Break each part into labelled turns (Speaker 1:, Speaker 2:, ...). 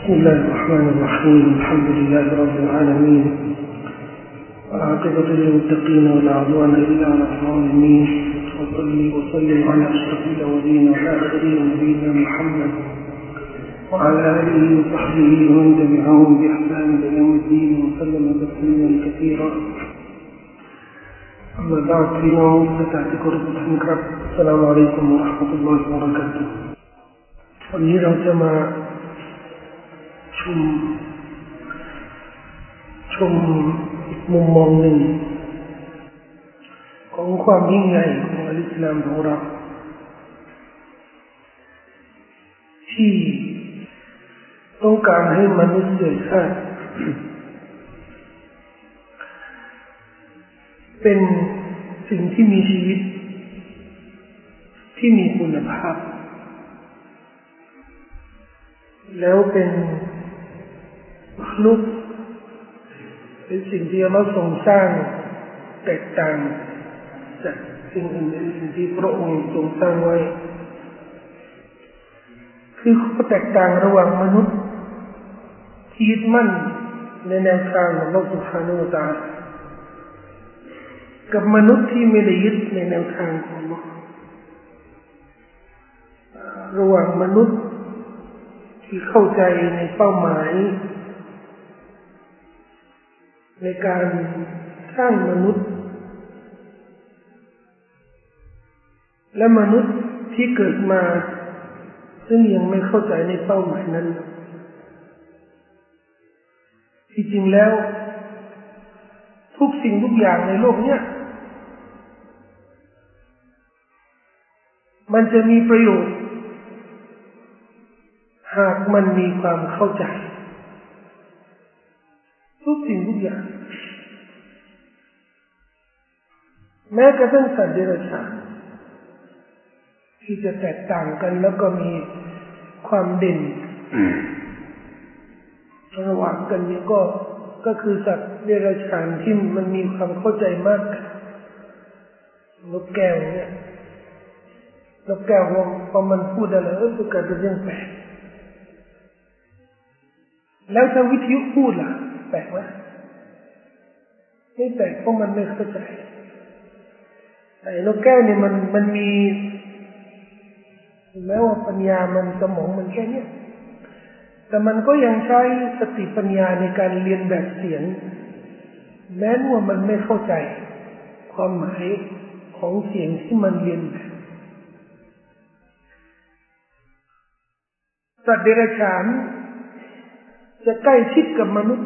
Speaker 1: بسم الله الرحمن الرحيم الحمد لله رب العالمين والعاقبة للمتقين ولا عدوان إلا على الظالمين وصلي وسلم على أشرف الأولين وعلى آخرين نبينا محمد وعلى آله وصحبه ومن تبعهم بإحسان إلى يوم الدين وسلم تسليما كثيرا أما بعد فينهم ستعتكر بحمكرب السلام عليكم ورحمة الله وبركاته วันนี้เราจะมาชมมุมมองหนึ่งของความยิ่งใหญ่ของอิสลามของเราที่ต้องการให้มนุษยชาติเป็นสิ่งที่มีชีวิตที่มีคุณภาพแล้วเป็นมนุษย์เป็นสิ่งที่เราทรงสร้างแตกต่างจากสิ่งอื่นๆที่พระองค์ทรงสร้างไว้คือข้อแตกต่างระหว่างมนุษย์ที่ยึดมั่นในแนวทางของพระสุภาโนตากับมนุษย์ที่ไม่ได้ยึดในแนวทางของพระระหว่างมนุษย์ที่เข้าใจในเป้าหมายในการสร้างมนุษย์และมนุษย์ที่เกิดมาซึ่งยังไม่เข้าใจในเป้าหมายนั้นที่จริงแล้วทุกสิ่งทุกอย่างในโลกเนี้ยมันจะมีประโยชน์หากมันมีความเข้าใจทุกสิ่งทุกอย่างแม้กระทั่งสัตว์เดรัจฉานที่จะแตกต่างกันแล้วก็มีความเด่นระหว่างกันนี้ก็คือสัตว์เดรัจฉานที่มันมีความเข้าใจมากนกแก้วเนี่ยนกแก้วพอมันพูดอะไรก็เกิดเป็นเรื่องแปลกแล้วถ้าวิทยุพูดล่ะแปลกไหมไม่แปลกเพราะมันไม่เข้าใจแต่นกแก้วเนี่ยมันมีแม้ว่าปัญญามันสมองมันแค่นี้แต่มันก็ยังใช้สติปัญญาในการเรียนแบบเสียงแม้ว่ามันไม่เข้าใจความหมายของเสียงที่มันเรียนแบบสัตว์เดรัจฉานจะใกล้ชิดกับมนุษย์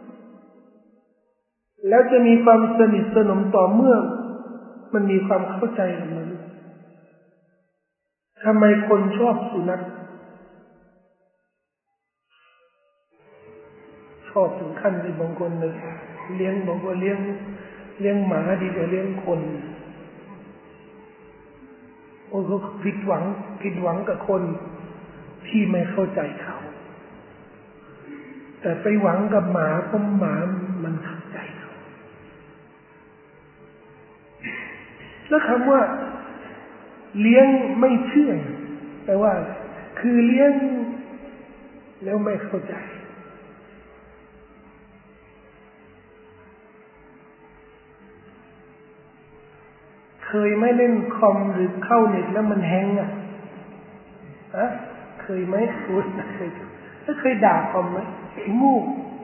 Speaker 1: แล้วจะมีความสนิทสนมต่อเมื่อมันมีความเข้าใจกับมนุษย์ทำไมคนชอบสุนัขชอบถึงขั้นที่บางคนเลยเลี้ยงบอกว่าเลี้ยงหมาดีกว่าเลี้ยงคนโอ้เขาผิดหวังกับคนที่ไม่เข้าใจเขาแต่ไปหวังกับหมาเพราะหมามันเข้าใจเขาแล้วคำว่าเลี้ยงไม่เชื่อแปลว่าคือเลี้ยงแล้วไม่เข้าใจเคยไม่เล่นคอมหรือเข้าเน็ตแล้วมันแฮงอ่ะเคยไหมคุณเคยด่าคอมไหมไอ้งู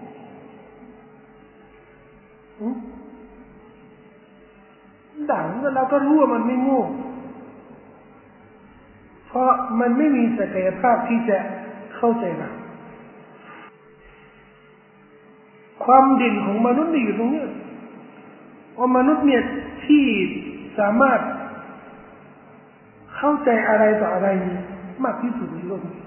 Speaker 1: ด่าแล้วเราก็รู้ว่ามันไม่งูเพราะมันไม่มีศักยภาพที่จะเข้าใจเราความเด่นของมนุษย์อยู่ตรงนี้ว่ามนุษย์เนี่ยที่สามารถเข้าใจอะไรต่ออะไรมากที่สุดในโลกนี้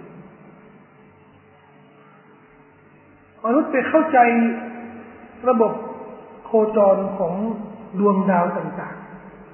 Speaker 1: มนุษย์ไปเข้าใจระบบโคจรของดวงดาวต่าง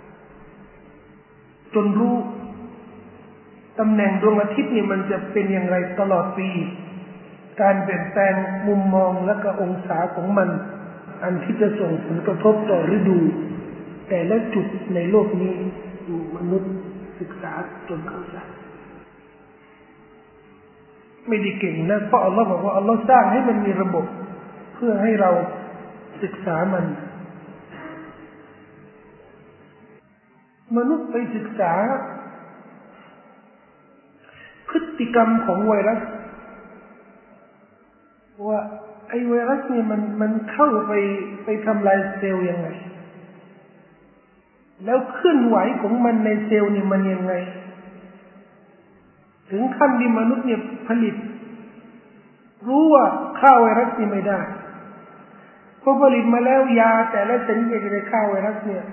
Speaker 1: ๆจนรู้ตำแหน่งดวงอาทิตย์นี่มันจะเป็นอย่างไรตลอดปีการเปลี่ยนแปลงมุมมองและก็องศาของมันอันที่จะส่งผลกระทบต่อฤดูแต่ละจุดในโลกนี้มนุษย์ศึกษาจนเข้าใจไม่ได้เก่งนะเพราะอัลลอฮ์บอกว่าอัลลอฮ์สร้างให้มันมีระบบเพื่อให้เราศึกษามันมนุษย์ไปศึกษาพฤติกรรมของไวรัสว่าไอ้ไวรัสนี่มันเข้าไปทำลายเซลล์ยังไงแล้วเคลื่อนไหวของมันในเซลล์นี่มันยังไงถึงขั้นที่มนุษย์เนี่ยผลิตรู้ว่าฆ่าไวรัสนี่ไม่ได้พอผลิตมาแล้วยาแต่ละชนิดจะไปฆ่าไวรัสเนี่ย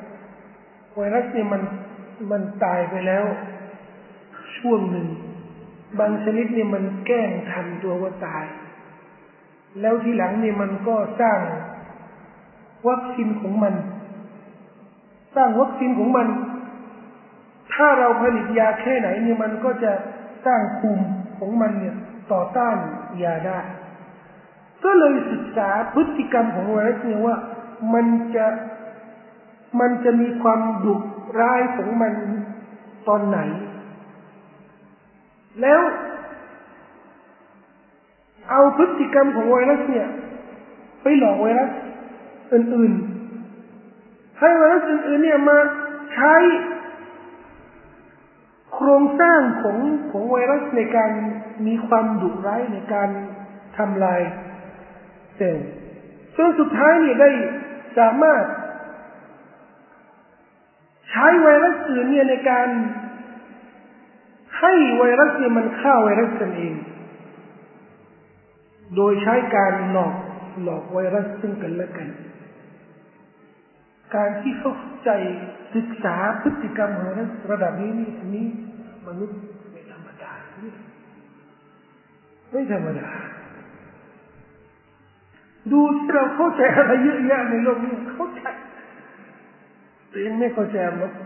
Speaker 1: มันตายไปแล้วช่วงหนึ่งบางชนิดเนี่ยมันแกล้งทำตัวว่าตายแล้วทีหลังเนี่ยมันก็สร้างวัคซีนของมันถ้าเราผลิตยาแค่ไหนเนี่ยมันก็จะสร้างภูมิของมันเนี่ยต่อต้านยาได้ก็เลยศึกษาพฤติกรรมของไวรัสเนี่ยว่ามันจะมีความดุร้ายของมันตอนไหนแล้วเอาพฤติกรรมของไวรัสเนี่ยไปหลอกไวรัสอื่นๆให้ไวรัสอื่นๆเนี่ยมาใช้โครงสร้างของไวรัสในการมีความดุร้ายในการทำลายเซลล์จนสุดท้ายเนี่ยได้สามารถใช้ไวรัสอื่นเนี่ยในการให้ไวรัสเนี่ยมันฆ่าไวรัสกันเองโดยใช้การหลอกไวรัสซึ่งกันและกันการที่เข้าใจศึกษาพฤติกรรมของไวรัสระดับนี้นี่มนุษย์ไม่ธรรมดาไม่ธรรมดาดูที่เราเข้าใจอะไรเยอะแยะในโลกนี้เข้าใจแต่ยังไม่เข้าใจหรอก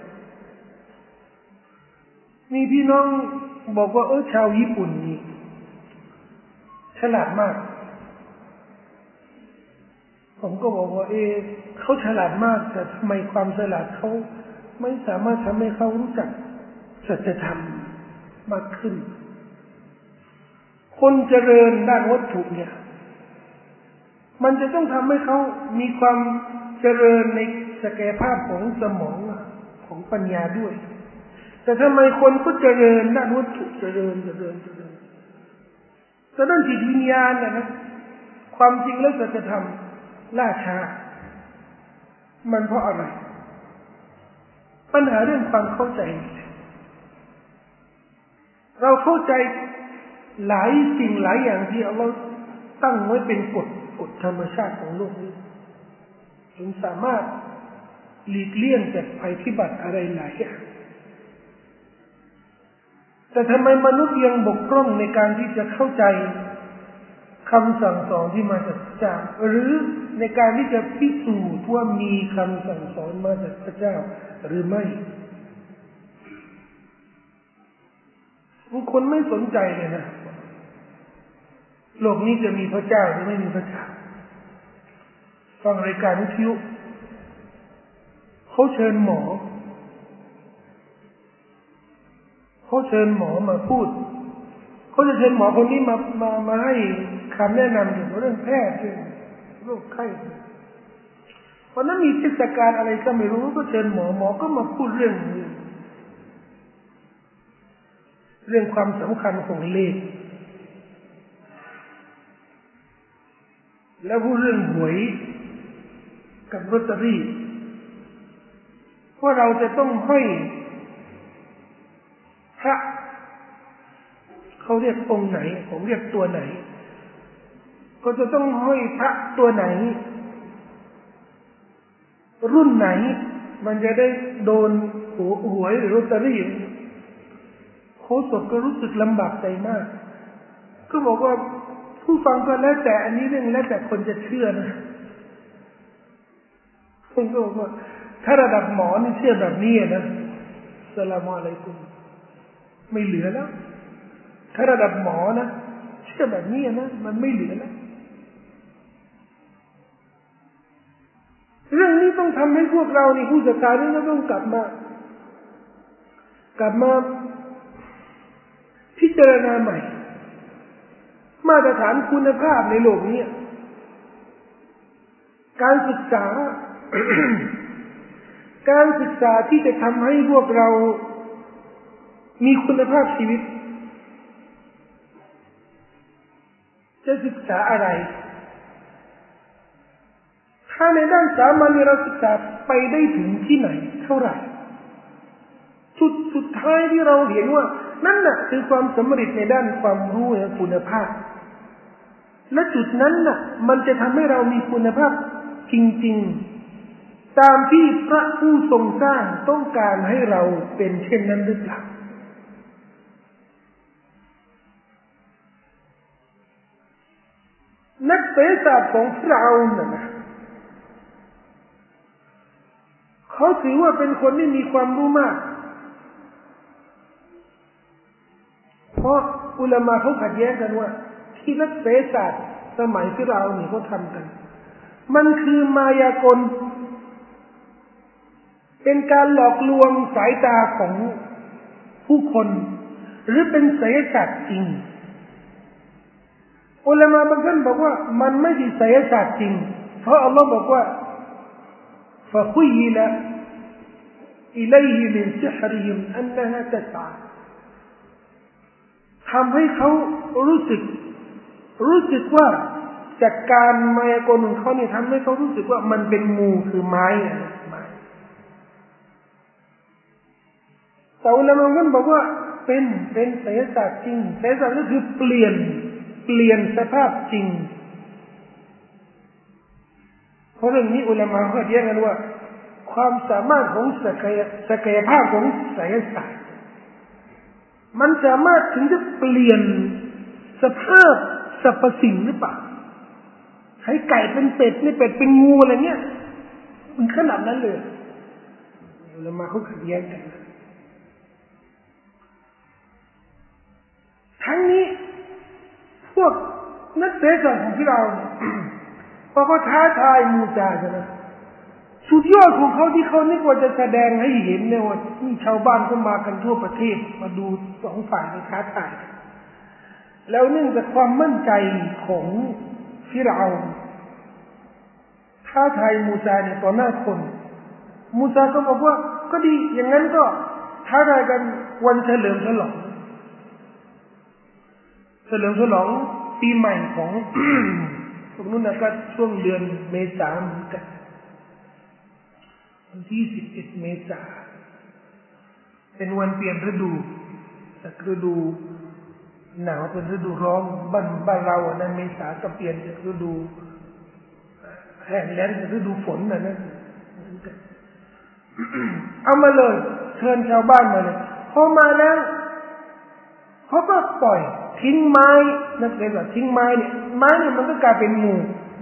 Speaker 1: มีพี่น้องบอกว่าชาวญี่ปุ่นนี่ฉลาดมากผมก็บอกว่าเขาฉลาดมากแต่ทำไมความฉลาดเขาไม่สามารถทำให้เขารู้จักสัจธรรมมากขึ้นคนเจริญด้านวัตถุเนี่ยมันจะต้องทำให้เขามีความเจริญในศักยภาพของสมองของปัญญาด้วยแต่ทำไมคนก็เจริญด้านวัตถุเจริญแต่ด้านจิตวิญญาณนะความจริงแล้วสัจธรรมล่าช้ามันเพราะอะไรปัญหาเรื่องความเข้าใจเราเข้าใจหลายสิ่งหลายอย่างที่อัลลอฮ์ตั้งไว้เป็นกฎธรรมชาติของโลกนี้จนสามารถหลีกเลี่ยงจากภัยพิบัติอะไรหลายอย่างแต่ทำไมมนุษย์ยังบกพร่องในการที่จะเข้าใจคำสั่งสอนที่มาจากพระเจ้าหรือในการที่จะพิสูจน์ว่ามีคำสั่งสอนมาจากพระเจ้าหรือไม่บางคนไม่สนใจเลยนะโลกนี้จะมีพระเจ้าหรือไม่มีพระเจ้าฟังรายการวิทยุเขาเชิญหมอมาพูดเขาจะเชิญหมอคนนี้มาให้คำแนะนำเกี่ยวกับเรื่องแพทย์เรื่องโรคไข้วันนั้นมีเทศกาลอะไรก็ไม่รู้ก็เชิญหมอก็มาพูดเรื่องความสำคัญของเลขแล้วพูดเรื่องหวยกับลอตเตอรี่ว่าเราจะต้องให้พระเขาเรียกองค์ไหนผมเรียกตัวไหนก็จะต้องให้พระตัวไหนรุ่นไหนมันจะได้โดนหวยหรือลอตเตอรี่โค้ชสดก็รู้สึกลำบากใจมากก็บอกว่าผู้ฟังก็แล้วแต่อันนี้เรื่องแล้วแต่คนจะเชื่อนะผมก็บอกว่าถ้าระดับหมอนี่เชื่อแบบนี้นะสลามอะลัยกุมไม่เหลือแล้วถ้าระดับหมอนะเชื่อแบบนี้นะมันไม่เหลือแล้วเรื่องนี้ต้องทำให้พวกเรานี่ผู้ศรัทธานี่ต้องกลับมาพิจารณาใหม่มาตรฐานคุณภาพในโลกนี้การศึกษา การศึกษาที่จะทำให้พวกเรามีคุณภาพชีวิตจะศึกษาอะไรถ้าในด้านสามัญเราศึกษาไปได้ถึงที่ไหนเท่าไหร่จุดสุดท้ายที่เราเห็นว่านั่นน่ะคือความสำเร็จในด้านความรู้และคุณภาพและจุดนั้นน่ะมันจะทำให้เรามีคุณภาพจริงๆตามที่พระผู้ทรงสร้างต้องการให้เราเป็นเช่นนั้นหรือเปล่านักเศรษฐศาสตร์ของฟิรเอาน์น่ะนะเขาถือว่าเป็นคนที่มีความรู้มากเพราะอุลามะเขาขัดแย้งกันว่าที่นักเศรษฐศาสตร์สมัยฟิรเอาน์นี่เขาทำกันมันคือมายากลเป็นการหลอกลวงสายตาของผู้คนหรือเป็นไสยศาสตร์จริงอุลามะบางท่านบอกว่ามันไม่ใช่ไสยศาสตร์จริงเพราะอัลลอฮ์บอกว่า فخيل إليه من سحرهم أنها تسعى ทำให้เขารู้สึกว่าจากการมายากลของเขาเนี่ยทำให้เขารู้สึกว่ามันเป็นงูคือไม้แต่อุลามะมันบอกว่าเป็นไสยศาสตร์จริงไสยศาสตร์ก็คือเปลี่ยนสภาพจริงเพราะเรื่องนี้อุลามะเขาแยกกันว่าความสามารถของศักยภาพของไสยศาสตร์มันสามารถถึงจะเปลี่ยนสภาพสรรพสิ่งหรือเปล่าให้ไก่เป็นเป็ดนี่เป็ดเป็นงูอะไรเงี้ยมันขนาดนั้นเลยอุลามะเขาขัดแย้งกันทั้งนี้พวกนักเศรษฐศาสตร์ของเราเนี่ยพอเขาท้าทายมูซาใช่ไหมสุดยอดของเขาที่เขานึกว่าจะแสดงให้เห็นเนี่ยว่านี่ชาวบ้านเขามากันทั่วประเทศมาดูสองฝ่ายในท้าทายแล้วเนื่องจากความมั่นใจของฟิรเอาน์ท้าทายมูซาเนี่ยต่อหน้าคนมูซาก็บอกว่าก็ดีอย่างนั้นก็ท้าทายกันวันเฉลิมฉลองปีใหม่ของ ตรงนู้นนะก็ช่วงเดือนเมษายนเหมือนกันวันที่11 เมษายนเป็นวันเปลี่ยนฤดูจากฤดูหนาวเป็นฤดูร้อนบ้านเราอ่ะนะเมษายนก็เปลี่ยนจากฤดูแห้งแล้งเป็นฤดูฝนนะเอามาเลยเชิญชาวบ้านมาเลยพอมาแล้วเขาก็ปล่อยทิ้งไม้นักเรียนว่าทิ้งไม้เนี่ยมันก็กลายเป็นงู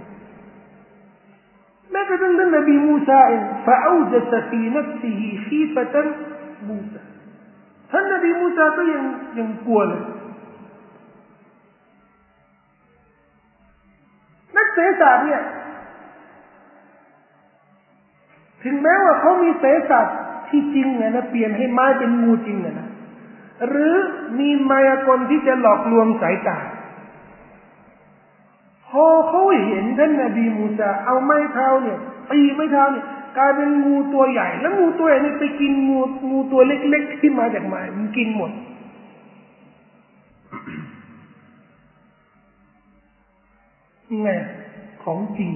Speaker 1: แม้กระทั่งท่านนบีมูซาเองفأوجس في نفسه خيفة موسى ท่านนบีมูซาก็ยังกลัวเลยนักเศรษฐศาสตร์เนี่ยถึงแม้ว่าเขามีเศรษฐศาสตร์ที่จริงนะเปลี่ยนให้ไม้เป็นงูจริงนะหรือมีมายากลที่จะหลอกลวงสายตาพอเขาเห็นท่านนบีมูซาเอาไม้เท้าเนี่ยตีไม้เท้าเนี่ยกลายเป็นงูตัวใหญ่แล้วงูตัวใหญ่นี่ไปกินงูตัวเล็กๆที่มาจากไม้มันกินหมดไงของจริง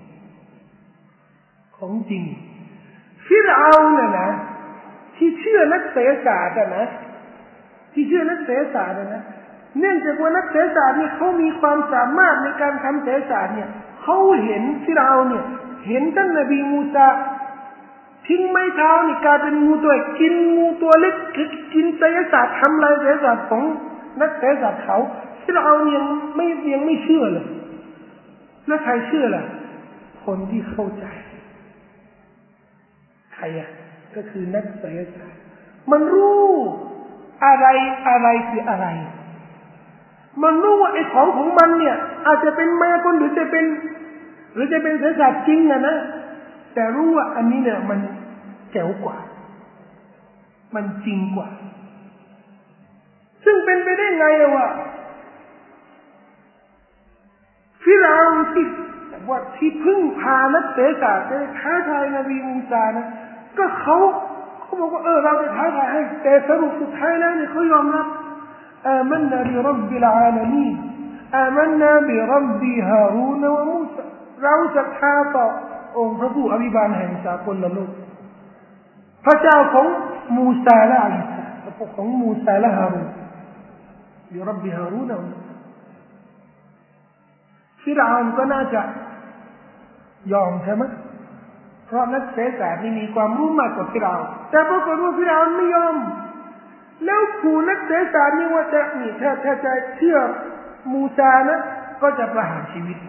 Speaker 1: ฟิรเอาน์น่ะนะที่เชื่อนักเศรษฐศาสตร์นะเนื่องจากว่านักเศรษฐศาสตร์เนี่ยเขามีความสามารถในการทำเศรษฐศาสตร์เนี่ยเขาเห็นฟิรเอาน์เนี่ยเห็นท่านนบีมูซาทิ้งไม้เท้านี่กลายเป็นงูตัวกินงูตัวเล็กกินไสยศาสตร์ทำลายไสยศาสตร์ของนักเศรษฐศาสตร์เขาฟิรเอาน์ยังไม่เชื่อเลยแล้วใครเชื่อล่ะคนที่เข้าใจใครอ่ะก็คือนักไสยศาสตร์มันรู้อะไรคืออะไรมันรู้ว่าไอ้ของมันเนี่ยอาจจะเป็นมายากลหรือจะเป็นไสยศาสตร์จริงนะแต่รู้ว่าอันนี้เนี่ยมันแจ๋วกว่ามันจริงกว่าซึ่งเป็นไปได้ไงวะเราที่พึ่งพานักเสศาสตร์ได้ท้าทายนบีมูซานะก็เขาบอกว่าเราจะท้าทายให้แต่สรุปสุดท้ายแล้วเนี่ยเขายอมรับอามันนาบิร็อบบิลอาลามีนอามันนาบิร็อบบิฮารูนวะมูซาเราศรัทธาต่อองค์พระผู้อภิบาลแห่งสากลโลกพระเจ้าของมูซาและอิสาพระผู้ของมูซาและฮารูนบิร็อบบิฮารูนวะมูซาฟิรเอาน์ก็น่าจะยอมใช่ไหมเพราะนักเศรษฐศาสตร์นี่มีความรู้มากกว่าฟิรเอาน์แต่ปรากฏว่าฟิรเอาน์ไม่ยอมแล้วขู่นักเศรษฐศาสตร์นี่ว่าจะนี่ถ้าจะเชื่อมูซานะก็จะประหารชีวิต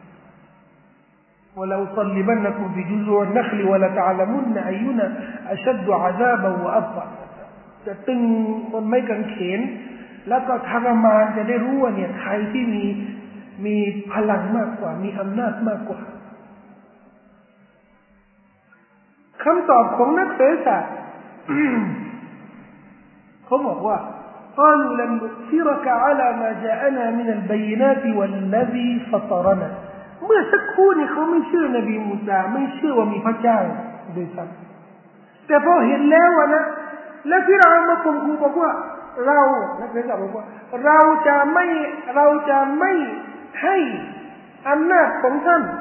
Speaker 1: ولو صلبنكم في جذوع النخل ولتعلمن أينا أشد عذابا وأبقى จะตึงบนไม้กางเขนแล้วก็ทรมานจะได้รู้ว่าเนี่ยใครที่มีพลังมากกว่ามีอำนาจมากกว่าคำตอบของนักเศรษฐศาสตร์เขาบอกว่า قالوا لن نؤثرك على ما جاءنا من البينات والذي فطرنا เมื่อสักครู่นี้เขาไม่เชื่อนบีมูซาไม่เชื่อว่ามีพระเจ้าโดยซ้ำแต่พอเห็นแล้วนะแล้วที่เรามาข่มขู่บอกว่าเรานักเศรษฐศาสตร์บอกว่าเราจะไม่ให้อำนาจของท่าน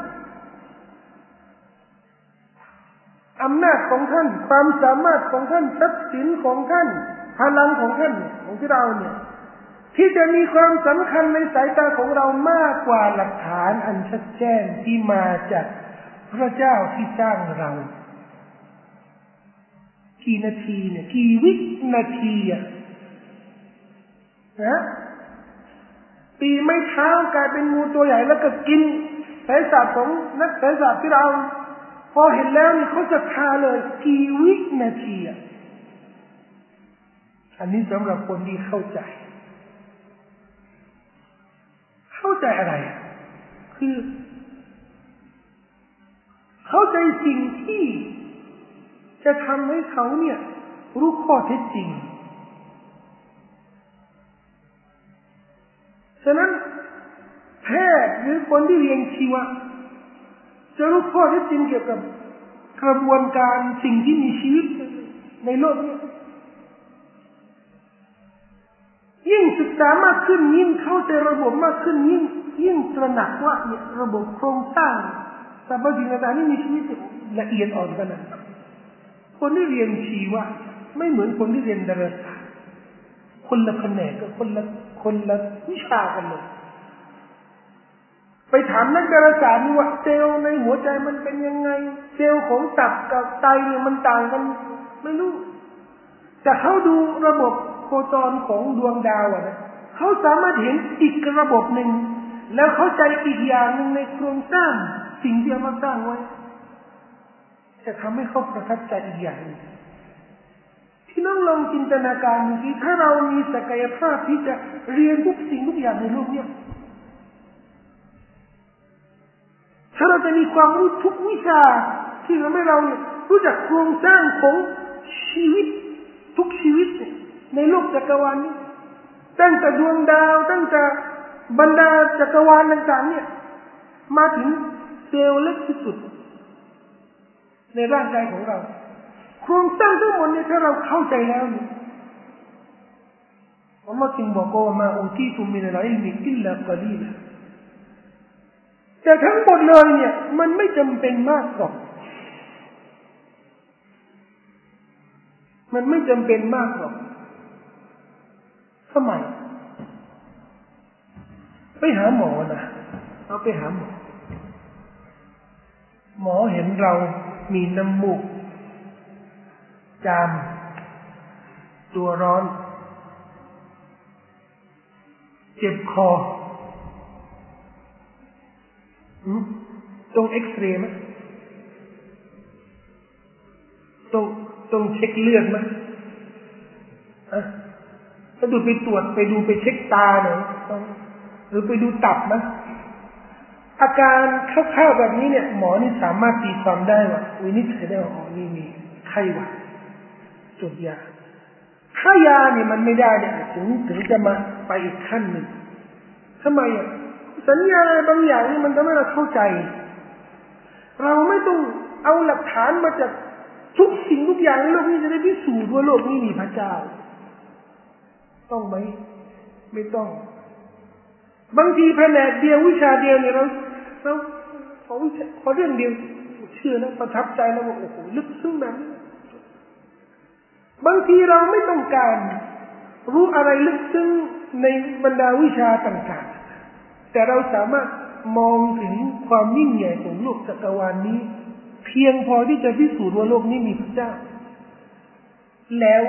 Speaker 1: ความสามารถของท่านทรัพย์สินของท่านพลังของท่านของที่เราเนี่ยที่จะมีความสำคัญในสายตาของเรามากกว่าหลักฐานอันชัดแจ้งที่มาจากพระเจ้าที่สร้างเรากี่นาทีเนี่ยกี่วินาทีนะตีไม่เท้ากลายเป็นงูตัวใหญ่แล้วก็กินสายศาสตร์ของนักสายศาสตร์ที่เราพอเห็นแล้วนี่เขาจะทาเลยกี่วินาทีอันนี้สำหรับคนที่เข้าใจอะไรคือเข้าใจสิ่งที่จะทำให้เขาเนี่ยรู้ข้อเท็จจริงฉะนั้นแพทย์หรือคนที่เรียนชีวะจะรู้ข้อเท็จจริงเกี่ยวกับกระบวนการสิ่งที่มีชีวิตในโลกนี้ยิ่งศึกษามากขึ้นยิ่งเข้าใจระบบมากขึ้นยิ่งตระหนักว่าเนี่ยระบบโครงสร้างสรรพสิ่งต่างๆที่มีชีวิตละเอียดอ่อนขนาดนั้นคนที่เรียนชีวะไม่เหมือนคนที่เรียนดาราศาสตร์คนละแผนกกับคนละวิชากันเลยไปถามนักดาราศาสตร์นี่ว่าเซลล์ในหัวใจมันเป็นยังไงเซลล์ของตับกับไตเนี่ยมันต่างกันไม่รู้แต่เขาดูระบบโคจรของดวงดาวนะเขาสามารถเห็นอีกระบบหนึ่งแล้วเข้าใจอีกอย่างหนึ่งในโครงสร้างสิ่งที่เอามาสร้างไว้จะทำให้เขาประทับใจอีกอย่างนึงที่น้องลองจินตนาการดูสิถ้าเรามีศักยภาพที่จะเรียนทุกสิ่งทุกอย่างในโลกนี้ถ้าเราจะมีความรู้ทุกวิชาที่ทำให้เรารู้จักโครงสร้างของชีวิตทุกชีวิตในโลกจักรวาลนี้ตั้งแต่ดวงดาวตั้งแต่บรรดาจักรวาลต่างๆเนี่ยมาถึงเซลล์เล็กที่สุดในร่างกายของเราโครงสร้างทั้งหมดเนี่ยถ้าเราเข้าใจแล้วเนี่ยอัลลอฮฺจึงบอกว่ามาอูตีตุมินัลอิลมิอิลลากะลีลาแต่ทั้งหมดเลยเนี่ยมันไม่จำเป็นมากหรอกมันไม่จำเป็นมากหรอกทำไมไปหาหมอนะเอาไปหาหมอเห็นเรามีน้ำมูกจามตัวร้อนเจ็บคอต้องเอ็กซเรย์ไหมต้องเช็คเลือดไหมถ้าดูไปตรวจไปดูไปเช็คตาหน่อยหรือไปดูตับไหมอาการคร่าวๆแบบนี้เนี่ยหมอนี่สามารถตีความได้ว่าวินิจฉัยได้ว่าอ๋อนี่มีไข้หวัดจุดยาถ้ายาเนี่ยมันไม่ได้เนี่ยถึงจะมาไปอีกขั้นหนึ่งทำไมเพสัญญาบางอย่างนี่มันทำให้เราเข้าใจเราไม่ต้องเอาหลักฐานมาจากทุกสิ่งทุกอย่างในโลกนี้จะได้พิสูจน์ว่าโลกนี้มีพระเจ้าต้องไหมไม่ต้องบางทีแผนกเดียววิชาเดียวเนี่ยเราขอเรื่องเดียวเชื่อแล้วประทับใจแล้วว่าโอ้โหลึกซึ้งแบบนี้บางทีเราไม่ต้องการรู้อะไรลึกซึ้งในบรรดาวิชาต่างๆแต่เราสามารถมองถึงความยิ่งใหญ่ของโลกจักรวาลนี้เพียงพอที่จะพิสูจน์ว่าโลกนี้มีพระเจ้าแล้ว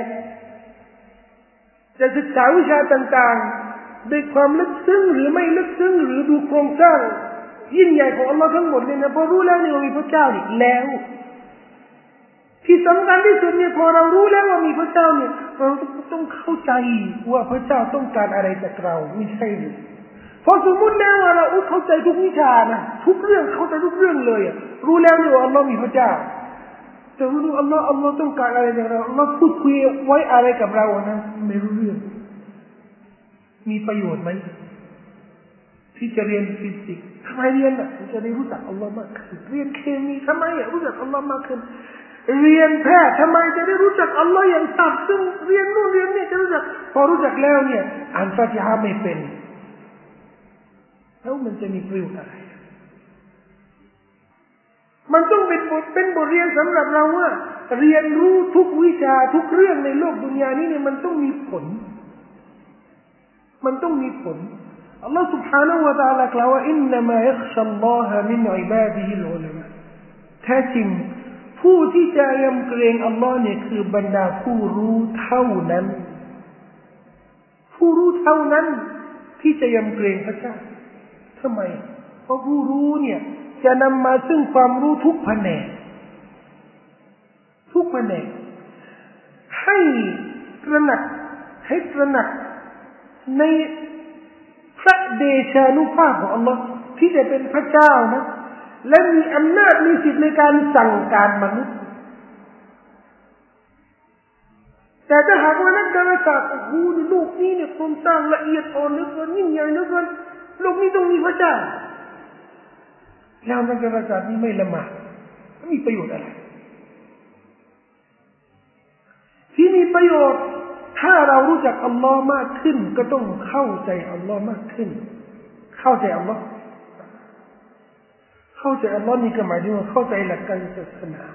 Speaker 1: จะศึกษาวิชาต่างๆด้วยความลึกซึ้งหรือไม่ลึกซึ้งหรือดูโครงสร้างยิ่งใหญ่ของอัลลอฮ์ทั้งหมดเนี่ยนะพอรู้แล้วเนี่ยว่ามีพระเจ้าอีกแล้วที่สำคัญที่สุดเนี่ยพอเรารู้แล้วว่ามีพระเจ้าเนี่ยเราต้องเข้าใจว่าพระเจ้าต้องการอะไรจากเราไม่ใช่หรือพอสมมุติแล้วว่าเราเข้าใจทุกวิชานะทุกเรื่องเข้าใจทุกเรื่องเลยรู้แล้วเนี่ยว่าอัลลอฮ์มีพระเจ้าแต่รู้อัลลอฮ์ต้องการอะไรจากเราอัลลอฮ์พูดคุยไว้อะไรกับเรานะไม่รู้เรื่องมีประโยชน์ไหมที่จะเรียนฟิสิกส์ทำไมเรียนจะได้รู้จักอัลลอฮ์มากขึ้นเรียนเคมีทำไมรู้จักอัลลอฮ์มากขึ้นเรียนแพทย์ทำไมจะได้รู้จักอัลลอฮ์อย่างตัดซึ่งเรียนนู่นเรียนนี่จะรู้จักพอรู้จักแล้วเนี่ยอ่านฟาติฮะห์ไม่เป็นแล้วมันจะมีประโยชน์อะไรมันต้องเป็นบทเรียนสำหรับเราว่าเรียนรู้ทุกวิชาทุกเรื่องในโลกดุนยานี้เนี่ยมันต้องมีผลมันต้องมีผลอัลลอฮฺ سبحانه และ تعالى กล่าวว่าอินนัมายัคชัลลอฮะมินอิบาดิฮิลอุลามะแท้จริงผู้ที่จะยำเกรงอัลลอฮ์เนี่ยคือบรรดาผู้รู้เท่านั้นผู้รู้เท่านั้นที่จะยำเกรงพระเจ้าทำไมเพราะผู้รู้เนี่ยจะนำมาซึ่งความรู้ทุกแผนกให้ตระหนักในพระเดชานุภาพของอัลลอฮ์ที่จะเป็นพระเจ้านะและมีอำนาจมีสิทธิ์ในการสั่งการมนุษย์แต่ถ้าหากว่านักดาราศาสตร์โอ้โหโลกนี้เนี่ยโครงสร้างละเอียดอ่อนเหลือเกินยิ่งใหญ่เหลือเกินโลกนี้ต้องมีพระเจ้าแล้วนักดาราศาสตร์นี้ไม่ละหมาดมีประโยชน์อะไรที่มีประโยชน์ถ้าเรารู้จักอัลลอฮ์มากขึ้นก็ต้องเข้าใจอัลลอฮ์มากขึ้นเข้าใจอัลลอฮ์นี่ก็หมายถึงว่าเข้าใจหลักการศาสนา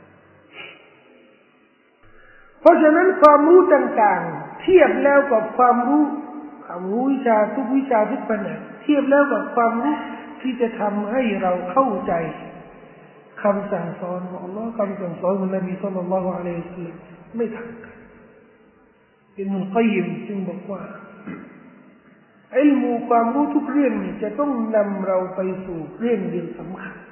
Speaker 1: เพราะฉะนั้นความรู้ต่างๆเทียบแล้วกับความรู้วิชาทุกวิชาทุกแผนกเทียบแล้วกับความรู้ที่จะทำให้เราเข้าใจคำสั่งสอนของอัลลอฮ์คำสั่งสอนของนบีศ็อลลัลลอฮุอะลัยฮิวะซัลลัมไม่ต่างกันอิบนุลกัยยิมจึงบอกว่าอิลมูความรู้ทุกเรื่องนี่จะต้องนำเราไปสู่เรื่องเดียวสำคัญ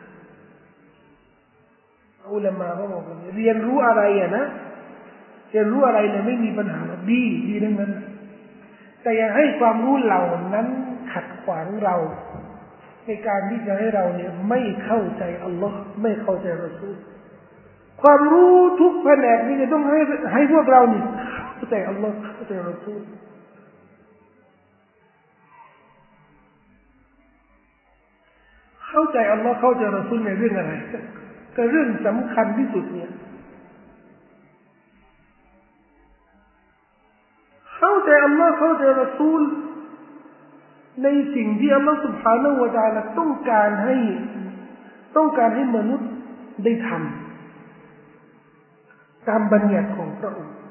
Speaker 1: อุลามะเขาบอกว่าเรียนรู้อะไรนะเรียนรู้อะไรเนี่ยไม่มีปัญหาดีทั้งนั้นแต่อย่าให้ความรู้เหล่านั้นขัดขวางเราในการที่จะให้เราเนี่ยไม่เข้าใจอัลลอฮ์ไม่เข้าใจรอซูลความรู้ทุกแผนกนี่จะต้องให้พวกเรานี่เข้าใจอัลลอฮ์เข้าใจรอซูลเข้าใจอัลลอฮ์เข้าใจรอซูลในเรื่องอะไรแต่เรื่องสำคัญที่สุดเนี่ยเข้าใจอัลลอฮ์เข้าใจรอซูลในสิ่งที่อัลลอฮ์ سبحانه และ تعالى ต้องการให้มนุษย์ได้ทำตามบัญญัติของพระองค์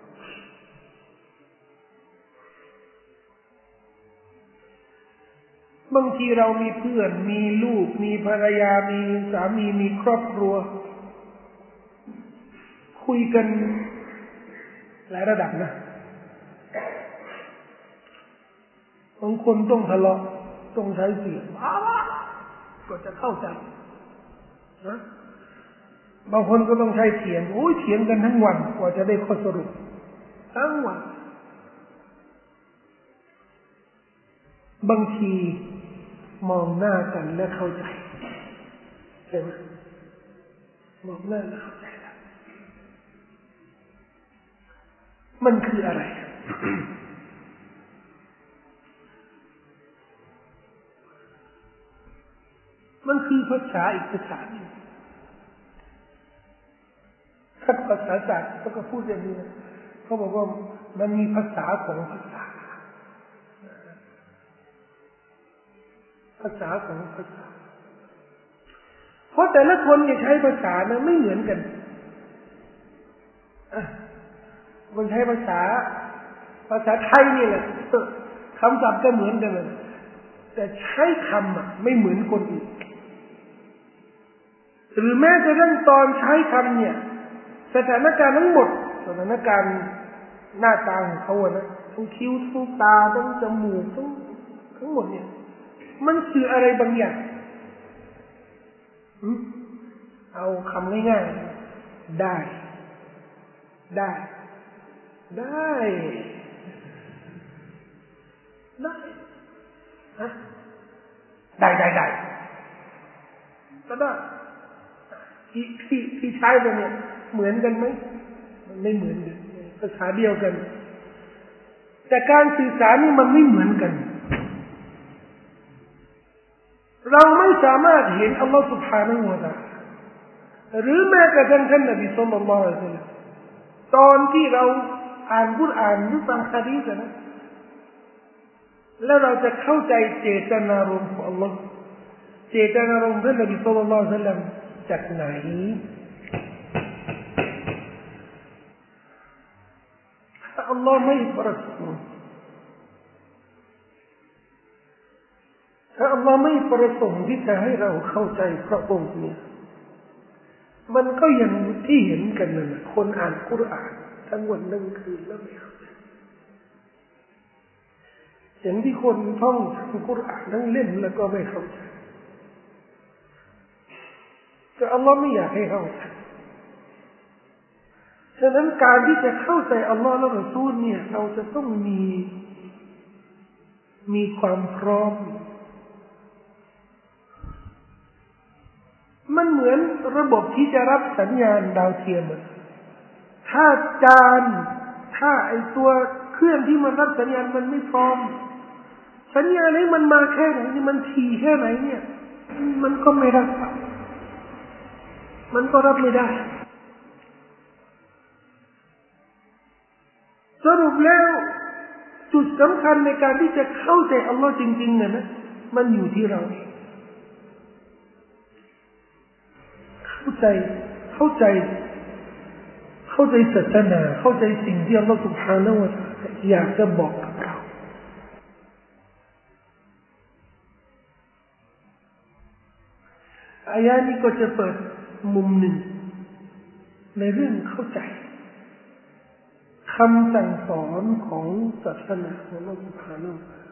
Speaker 1: บางทีเรามีเพื่อนมีลูกมีภรรยามีสามีมีครอบครัวคุยกันหลายระดับนะบางคนต้องทะเลาะต้องใช้เสียงก็จะเข้าใจนะบางคนก็ต้องใช้เสียงเถียงกันทั้งวันกว่าจะได้ข้อสรุปทั้งวันบางทีมองหน้ากันและเข้าใจใช่ไหมมองหน้าและเข้าใจแล้วมันคืออะไรมันคือภาษาอีกภาษาหนึ่งถ้าภาษาศาสตร์เขาก็พูดอย่างนี้เขาบอกว่ามันมีภาษาของภาษาของภาษาเพราะแต่ละคนจะใช้ภาษานะไม่เหมือนกันคนใช้ภาษาไทยนี่แหละคำศัพท์ก็เหมือนกันเลยแต่ใช้คำไม่เหมือนคนอื่นหรือแม้กระทั่งตอนใช้คำเนี่ยสถานการณ์ทั้งหมดสถานการณ์หน้าตาของเขานะทั้งคิ้วทั้งตาทั้งจมูกทั้งหมดเนี่ยมันคืออะไรบางอย่างเอาคำง่ายๆได้ได้ก็ได้ที่ใช้กันเนี่ยเหมือนกันไหมมันไม่เหมือนกันภาษาเดียวกันแต่การสื่อสารนี่มันไม่เหมือนกันเราไม่สามารถเห็นอัลลอฮฺ سبحانه และ تعالى หรือแม้กระทั่งท่านนบีศ็อลลัลลอฮุอะลัยฮิวะซัลลัมตอนที่เราอ่านกุรอานหรือฟังหะดีษนะแล้วเราจะเข้าใจเจตนารมณ์ของอัลลอฮฺเจตนารมณ์ท่านนบีศ็อลลัลลอฮุอะลัยฮิวะซัลลัมจากไหนถ้าอัลลอฮฺไม่ประสงค์ถ้าอัลลอฮฺไม่ประสงค์ที่จะให้เราเข้าใจพระองค์เนี่ยมันก็ยังที่เห็นกันนะคนอ่านกุรอานทั้งวันทั้งคืนแล้วไม่เข้าใจอย่างที่คนท่องกุรอานทั้งเล่นแล้วก็ไม่เข้าใจแต่อัลลอฮฺไม่อยากให้เข้าใจฉะนั้นการที่จะเข้าใจอัลลอฮฺและรอซูลเนี่ยเราจะต้องมีความพร้อมมันเหมือนระบบที่จะรับสัญญาณดาวเทียมถ้าไอตัวเครื่องที่มันรับสัญญาณมันไม่พร้อมสัญญาณนี้มันมาแค่ไหนนี่มันถี่แค่ไหนเนี่ยมันก็ไม่รับไม่ได้สรุปแล้วจุดสำคัญในการที่จะเข้าใจอัลลอฮ์จริงๆนะมันอยู่ที่เราเข้าใจศาสนาเข้าใจสิ่งที่อัลลอฮฺ سبحانه และ تعالى อยากจะบอกกับเราอายะนี้ก็จะเปิดมุมหนึ่งในเรื่องเข้าใจคำสั่งสอนของศาสนาของอัลลอฮฺ سبحانه และ تعالى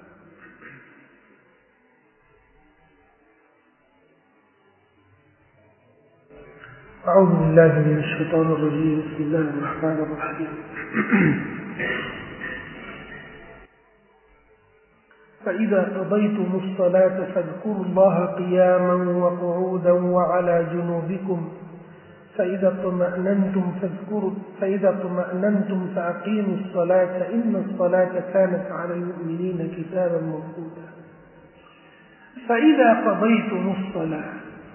Speaker 1: أعوذ بالله من الشيطان الرجيم بسم الله الرحمن الرحيم فإذا قضيتم الصلاة فاذكروا الله قياما وقعودا وعلى جنوبكم فإذا اطمأننتم فأقيموا الصلاة إن الصلاة كانت على المؤمنين كتابا موقوتا فإذا قضيتم الصلاة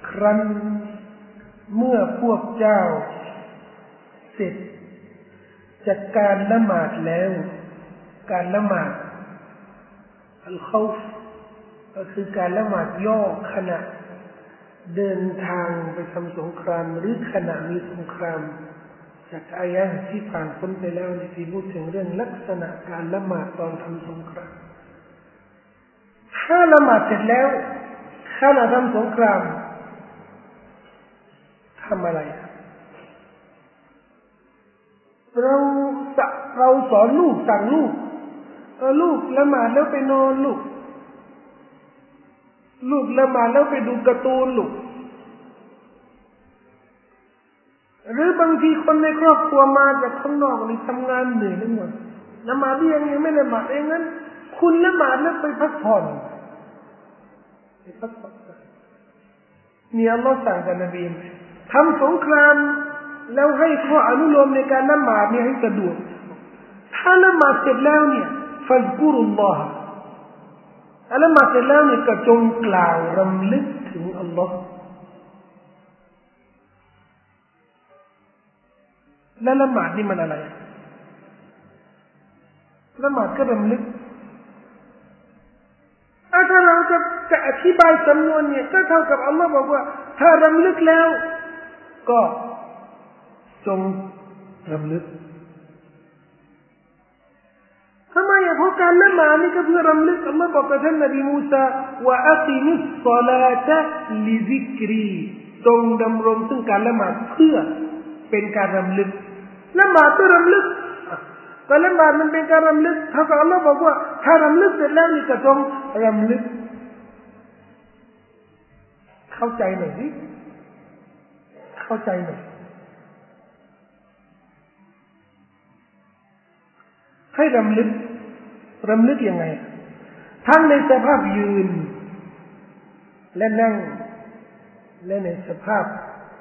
Speaker 1: เมื่อพวกเจ้าเสร็จจากการละหมาดแล้วการละหมาดอัลคอฟก็คือการละหมาดย่อขณะเดินทางไปทำสงครามหรือขณะมีสงครามจากอายะห์ที่ผ่านพ้นไปแล้วในที่พูดถึงเรื่องลักษณะการละหมาดตอนทำสงครามถ้าละหมาดเสร็จแล้วขณะทำสงครามทำอะไรเราสอนลูกสั่งลูกละหมาดแล้วไปนอนลูกละหมาดแล้วไปดูการ์ตูนลูกหรือบางทีคนในครอบครัวมาจากข้างนอกนี่ทำงานเหนื่อยทั้งวันละหมาดยังไม่ละหมาดงั้นคุณละหมาดแล้วไปพักผ่อนนี่อัลลอฮ์สั่งกับนบีทำสงครามแล้วให้ข้ออนุโลมในการละหมาดเนี่ยให้สะดวกถ้าละหมาดเสร็จแล้วเนี่ยฟัซกุรุลลอฮ์ละหมาดเสร็จแล้วเนี่ยก็จงกล่าวรำลึกถึงอัลลอฮ์และละหมาดนี่มันอะไรละหมาดก็รำลึกถ้าเราจะอธิบายสำนวนเนี่ยก็เท่ากับอัลลอฮ์บอกว่าถ้ารำลึกแล้วก็จงรำลึกทำไมเพราะการละหมาดนี่ก็เพื่อรำลึกอัลลอฮ์บอกกับท่านนบีมูซาวะอักิมิสศอลาตะลิซิกรีจงดำรงซึ่งการละหมาดเพื่อเป็นการรำลึกละหมาดเพื่อรำลึกก็ละหมาดมันเป็นการรำลึกเท่ากับอัลลอฮ์บอกว่าถ้ารำลึกเสร็จแล้วนี่ก็จงรำลึกเข้าใจหน่อยสิเข้าใจหน่อยให้รำลึกยังไงทั้งในสภาพยืนและนั่งและในสภาพ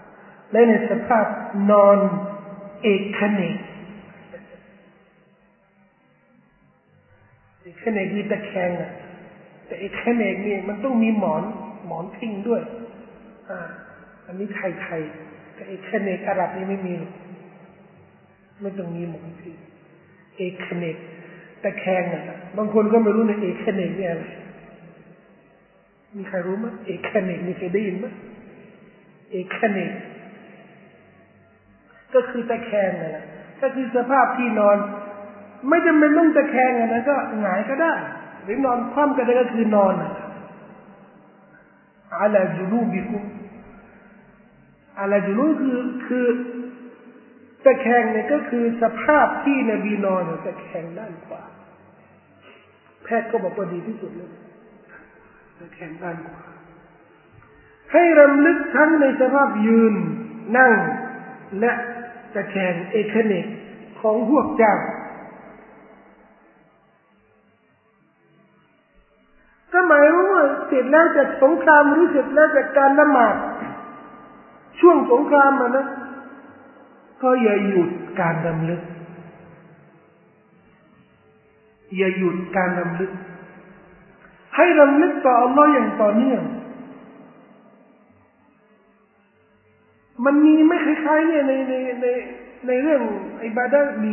Speaker 1: นอนเอกเขนกคือตะแคงอ่ะแต่เอกเขนกนี่มันต้องมีหมอนพิงด้วยอันนี้ไทยแต่เอกเขนกอาหรับนี่ไม่มีไม่ต้องมีหมอนพิงเอกเขนกตะแคงอ่ะบางคนก็ไม่รู้ในเอกเขนกนี่อะไรมีใครรู้มั้ยเอกเขนกนี่เคยได้ยินมั้ยเอกเขนกก็คือตะแคงนั่นแหละก็คือสภาพที่นอนไม่จำเป็นต้องตะแคงนะก็หงายก็ได้หรือนอนคว่ำก็ได้ก็คือนอนอะลาจุลูบิกุมอะลาจุลูคือตะแคงเนี่ยก็คือสภาพที่นบีนอนตะแคงด้านขวาแพทย์ก็บอกว่าดีที่สุดเลยตะแคงด้านขวาให้รำลึกทั้งในสภาพยืนนั่งและตะแคงเอกเขนกของพวกเจ้าก็หมายว่าเสร็จแล้วจากสงครามหรือเสร็จแล้วจากการละหมาดช่วงสงครามนะก็อย่าหยุดการรำลึกอย่าหยุดการรำลึกให้รำลึกต่ออัลลอฮ์อย่างต่อเนื่องมันมีไม่คล้ายๆเนี่ยในเรื่องอิบาดะห์มี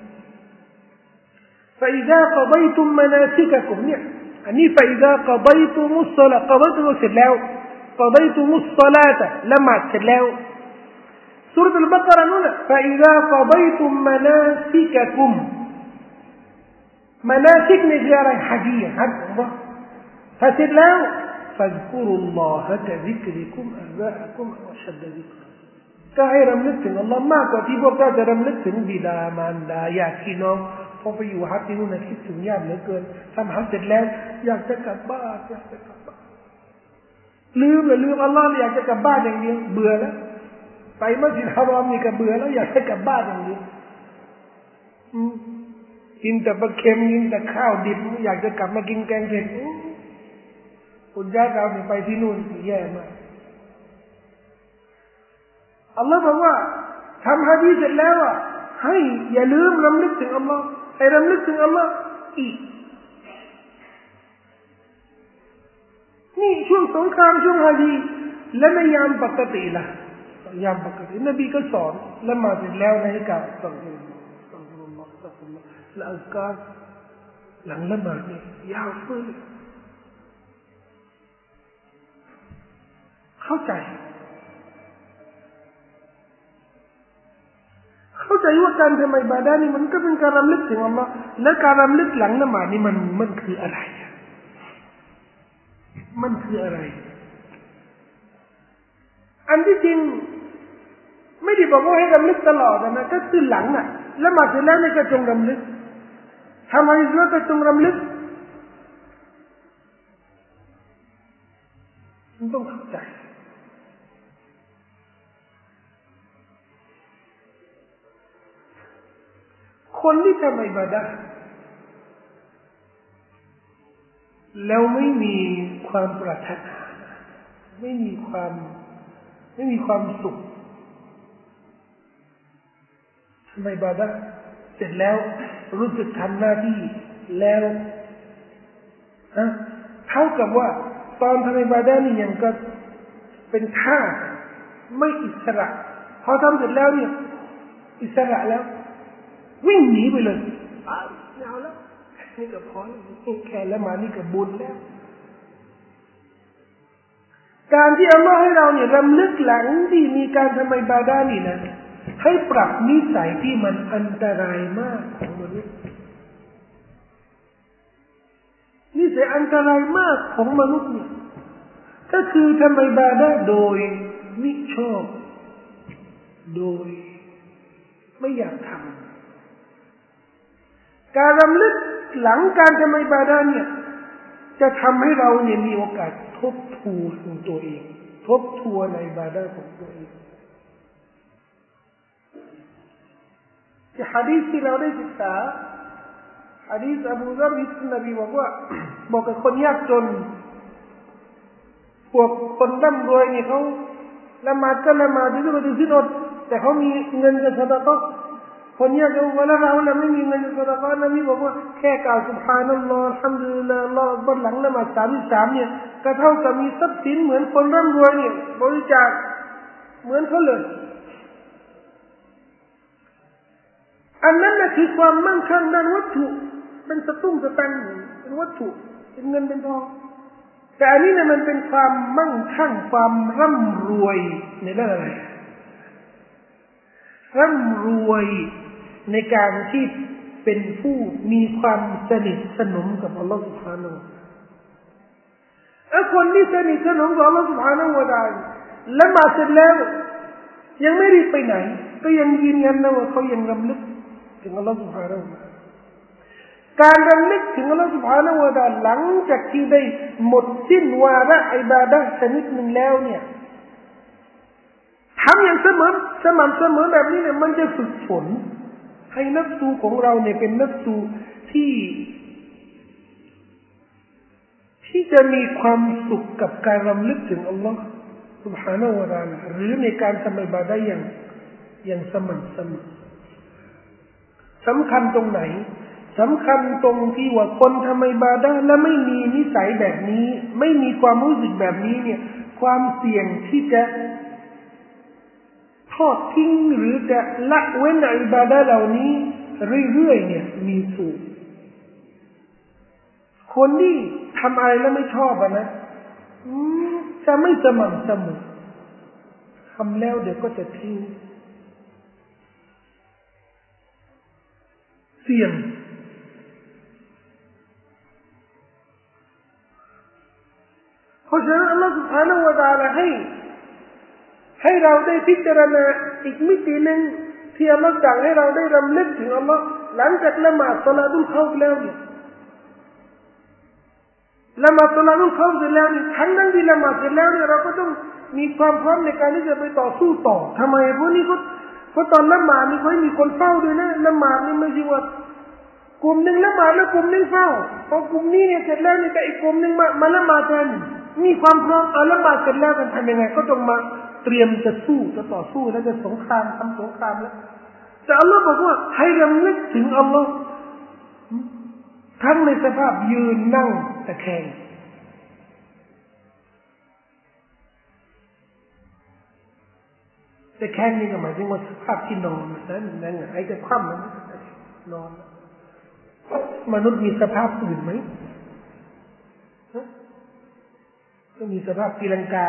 Speaker 1: فإذا قضيتم مناسككم เนี่ยอันนี้ فإذا قضيتم الصلاة قضيتم เสร็จแล้ว قضيتم الصلاة ละหมาดเสร็จแล้วซูเราะห์อัลบะเกาะเราะห์นู่น فإذا قضيتم مناسككم مناسك นี่คืออะไรฮัจญ์ฮัจญ์ถ้าเสร็จแล้ว فاذكروا الله كذكركم آباءكم أو أشد ذكراก็ให้รำลึกถึงอัลลอฮ์มากกว่าที่พวกเจ้าจะรำลึกถึงบิดามารดาญาติพี่น้องพอไปอยู่ฮัจญ์ที่นู่นคิดถึงญาติเหลือเกินทำฮัจญ์เสร็จแล้วอยากจะกลับบ้านลืมอัลลอฮ์อยากจะกลับบ้านอย่างเดียวเบื่อแล้วไปมัสยิดฮารอมนี่ก็เบื่อแล้วอยากจะกลับบ้านอย่างเดียวกินแต่ปลาเค็มกินแต่ข้าวดิบอยากจะกลับมากินแกงเผ็ดคุณญาติเราไปที่นู่นแย่มากอัลลอฮ์บอกว่าทำฮะดีษเสร็จแล้วให้อย่าลืมรำลึกถึงอัลลอฮ์ให้รำลึกถึงอัลลอฮ์อีกนี่ช่วงสงครามช่วงฮะดีและในยามปกติล่ะยามปกตินบีก็สอนละหมาดเสร็จแล้วให้กล่าวอัสตัฆฟิรุลลอฮ์และอัซการหลังละหมาดนี่ยาวเฟ้ยเข้าใจว่าการทำอิบาดะห์นี่มันก็เป็นการรำลึกถึงอัลลอฮ์และการรำลึกหลังละหมาดนี่มันคืออะไรมันคืออะไรอันที่จริงไม่ได้บอกว่าให้รำลึกตลอดนะก็คือหลังละหมาดเสร็จแล้วนี่ก็จงรำลึกทำอะไรแล้วก็จงรำลึกมันต้องเข้าใจคนที่ทำอิบาดะห์แล้วไม่มีความปรารถนาไม่มีความสุขทำอิบาดะห์เสร็จแล้วรู้สึกทำหน้าที่แล้วเท่ากับว่าตอนทำอิบาดะห์นี่ยังก็เป็นทาสไม่อิสระพอทำเสร็จแล้วเนี่ยอิสระแล้ววิ่งหนีไปเลยไม่เอาแล้วนี่ก็พอแล้วแค่ละหมาดนี่ก็บุญแล้วการที่อัลลอฮ์ให้เราเนี่ยรำลึกหลังที่มีการทำอิบาดะห์นี่นะให้ปรับนิสัยที่มันอันตรายมากของมนุษย์นิสัยอันตรายมากของมนุษย์เนี่ยก็คือทำอิบาดะห์โดยมิชอบโดยไม่อยากทำการรำลึกหลังการทำอิบาดะห์เนี่ยจะทำให้เราเนี่ยมีโอกาสทบทวนตัวเองทบทวนในอิบาดะห์ของตัวเองที่หะดีษที่เราได้ศึกษาหะดีษอบูซัรที่นบีบอกกับคนยากจนพวกคนร่ำรวยเนี่ยเขาละหมาดก็ละหมาดที่ก็ถือศีลอดแต่เขามีเงินจะซะดะกะห์คนยากจนเวลาเราไม่มีเงินจะซะดะกะห์นบีบอกว่าแค่กล่าวซุบฮานัลลอฮ์อัลฮัมดุลิลลาฮ์อัลลอฮฺอักบัรหลังละหมาด33เนี่ยก็เท่ากับมีทรัพย์สินเหมือนคนร่ำรวยเนี่ยบริจาคเหมือนเขาเลยอันนั้นน่ะคือความมั่งคั่งด้านวัตถุเป็นสตุ้งสตังค์เป็นวัตถุเป็นเงินเป็นทองแต่อันนี้เนี่ยมันเป็นความมั่งคั่งความร่ำรวยในเรื่องอะไรร่ำรวยในการที่เป็นผู้มีความสนิทสนมกับอัลลอฮฺ سبحانه และคนที่สนิทสนมกับอัลลอฮฺ سبحانه และ تعالى ละหมาดเสร็จแล้วยังไม่รีบไปไหนก็ยังยืนยันนะว่าเขายังรำลึกถึงอัลลอฮฺ سبحانه และ تعالى การรำลึกถึงอัลลอฮฺ سبحانه และ تعالى หลังจากที่ได้หมดสิ้นวาระอิบาดะห์ชนิดหนึ่งแล้วเนี่ยทำอย่างสม่ำเสมอแบบนี้เนี่ยมันจะฝึกฝนให้นัฟซูของเราเนี่ยเป็นนัฟซูที่จะมีความสุขกับการรำลึกถึงอัลลอฮฺ سبحانه และ تعالى หรือในการทำอิบาดะห์อย่างสม่ำเสมอสำคัญตรงไหนสำคัญตรงที่ว่าคนทำอิบาดะห์และไม่มีนิสัยแบบนี้ไม่มีความรู้สึกแบบนี้เนี่ยความเสี่ยงที่จะทอดทิ้งหรือจะละเว้นอิบาดะห์เหล่านี้เรื่อยๆเนี่ยมีสูงคนที่ทำอะไรแล้วไม่ชอบนะจะไม่สม่ำเสมอทำแล้วเดี๋ยวก็จะทิ้งเสี่ยงเพราะฉะนั้นอัลลอฮฺ سبحانه และ تعالى ให้เราได้พิจารณาอีกมิติหนึ่งที่อัลลอฮฺสั่งให้เราได้รำลึกถึงอัลลอฮฺหลังจากละหมาดศอลาตุลเคาฟแล้วเนี่ยละหมาดศอลาตุลเคาฟเสร็จแล้วนี่ทั้งที่ละหมาดเสร็จแล้วเนี่ยเราก็ต้องมีความพร้อมในการที่จะไปต่อสู้ต่อทำไมเพราะนี่เพราะตอนละหมาดนี่เขาให้มีคนเฝ้าด้วยนะละหมาดนี่ไม่ใช่ว่ากลุ่มหนึ่งละหมาดแล้วกลุ่มหนึ่งเฝ้าพอกลุ่มนี้เนี่ยเสร็จแล้วนี่ก็อีกกลุ่มหนึ่งมาละหมาดแทนมีความพร้อมละหมาดเสร็จแล้วกันทำยังไงก็ต้องมาเตรียมจะสู้จะต่อสู้แล้วจะสงครามทำสงครามแล้วแต่อัลลอฮ์บอกว่าให้รำลึกถึงอัลลอฮ์ทั้งในสภาพยืนนั่งตะแคงตะแคงนี่ก็หมายถึงว่าสภาพที่นอนนั่นไอ้จะคว่ำมันนอนมนุษย์มีสภาพอื่นไหมก็มีสภาพตีลังกา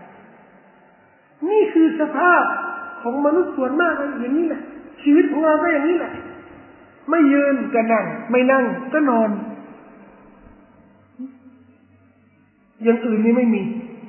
Speaker 1: นี่คือสภาพของมนุษย์ส่วนมากอย่างนี้แหละชีวิตของเราก็อย่างนี้แหละไม่ยืนก็นั่งไม่นั่งก็นอนอย่างอื่นนี่ไม่มี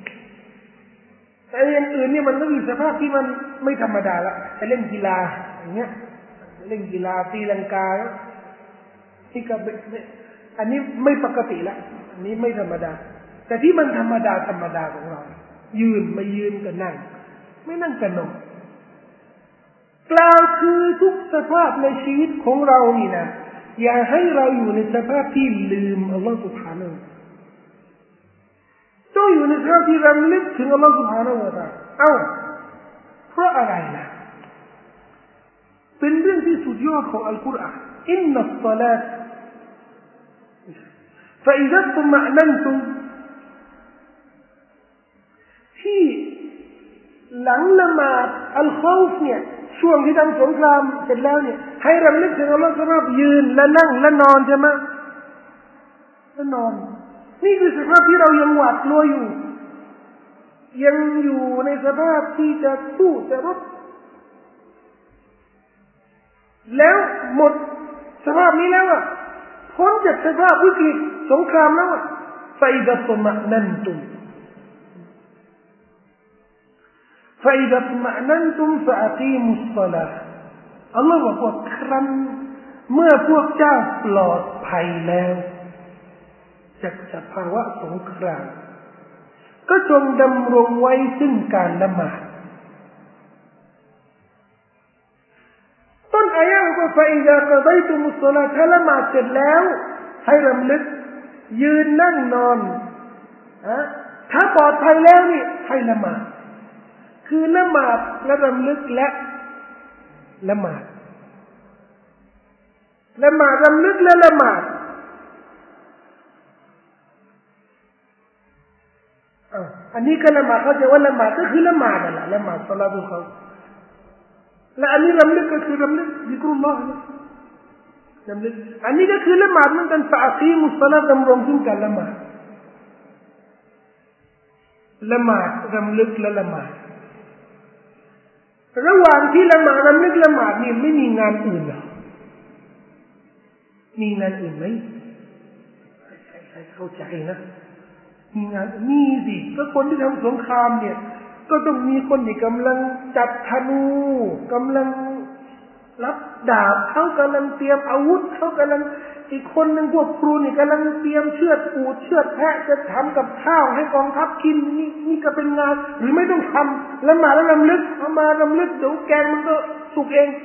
Speaker 1: แต่อย่างอื่นนี่มันต้องมีสภาพที่มันไม่ธรรมดาละจะเล่นกีฬาอย่างเงี้ยเล่นกีฬาตีลังกาที่ก็อันนี้ไม่ปกติละอันนี้ไม่ธรรมดาแต่ที่มันธรรมดาของเรายืนไม่ยืนก็นั่งไม่นั่งก็นอนกล่าวคือทุกสภาพในชีวิตของเรานี่นะอย่าให้เราอยู่ในสภาพที่ลืมอัลลอฮฺ سبحانه ต้องอยู่ในสภาพที่รำลึกถึงอัลลอฮฺ سبحانه และ تعالى เพราะอะไรล่ะเป็นเรื่องที่สุดยอดของอัลกุรอานอินนัสศอลาต فإذا اطمأننتم ที่หลังละหมาดอัลคอฟเนี่ยช่วงที่ทำสงครามเสร็จแล้วเนี่ยให้รำลึกถึงอัลลอฮฺสำหรับยืนและนั่งและนอนใช่ไหมและนอนนี่คือสภาพที่เรายังหวาดกลัวอยู่ยังอยู่ในสภาพที่จะสู้จะรบแล้วหมดสภาพนี้แล้วอ่ะพ้นจากสภาพวิกฤตสงครามแล้วอ่ะفإذا اطمأننتم فأقيموا الصلاة อัลลอฮฺบอกว่าครั้นเมื่อพวกเจ้าปลอดภัยแล้วจากสภาวะสงครามก็จงดำรงไว้ซึ่งการละหมาดต้นอายะห์ก็فإذا قضيتم الصلاة ถ้าละหมาดเสร็จแล้วให้รำลึกยืนนั่งนอนถ้าปลอดภัยแล้วนี่ให้ละหมาดคือละหมาดและรำลึกและละหมาดละหมาดรำลึกและละหมาดอันนี้ก็ละหมาดเขาจะว่าละหมาดก็คือละหมาดนั่นแหละละหมาดศอลาตุลเขาและอันนี้รำลึกก็คือรำลึกซิกรุลลอฮ์รำลึกอันนี้ก็คือละหมาดเหมือนกันฟะอะกีมุสศอลาตดำรงซึ่งการละหมาดละหมาดรำลึกและละหมาดระหว่างที่ละหมาดรำลึกละหมาดนี่ไม่มีงานอื่นหรอมีงานอื่นไหมใครเข้าใจนะมีงานมีสิก็คนที่ทำสงครามเนี่ยก็ต้องมีคนที่กำลังจับธนูกำลังรับดาบเขากำลังเตรียมอาวุธเขากำลังอีกคนหนึ่งพวกครูนี่กำลังเตรียมเชือดปูเชือดแพะจะทำกับข้าวให้กองทัพกินนี่ก็เป็นงานหรือไม่ต้องทำละหมาดแล้วรำลึกเอามารำลึกเดี๋ยวแกงมันก็สุกเอง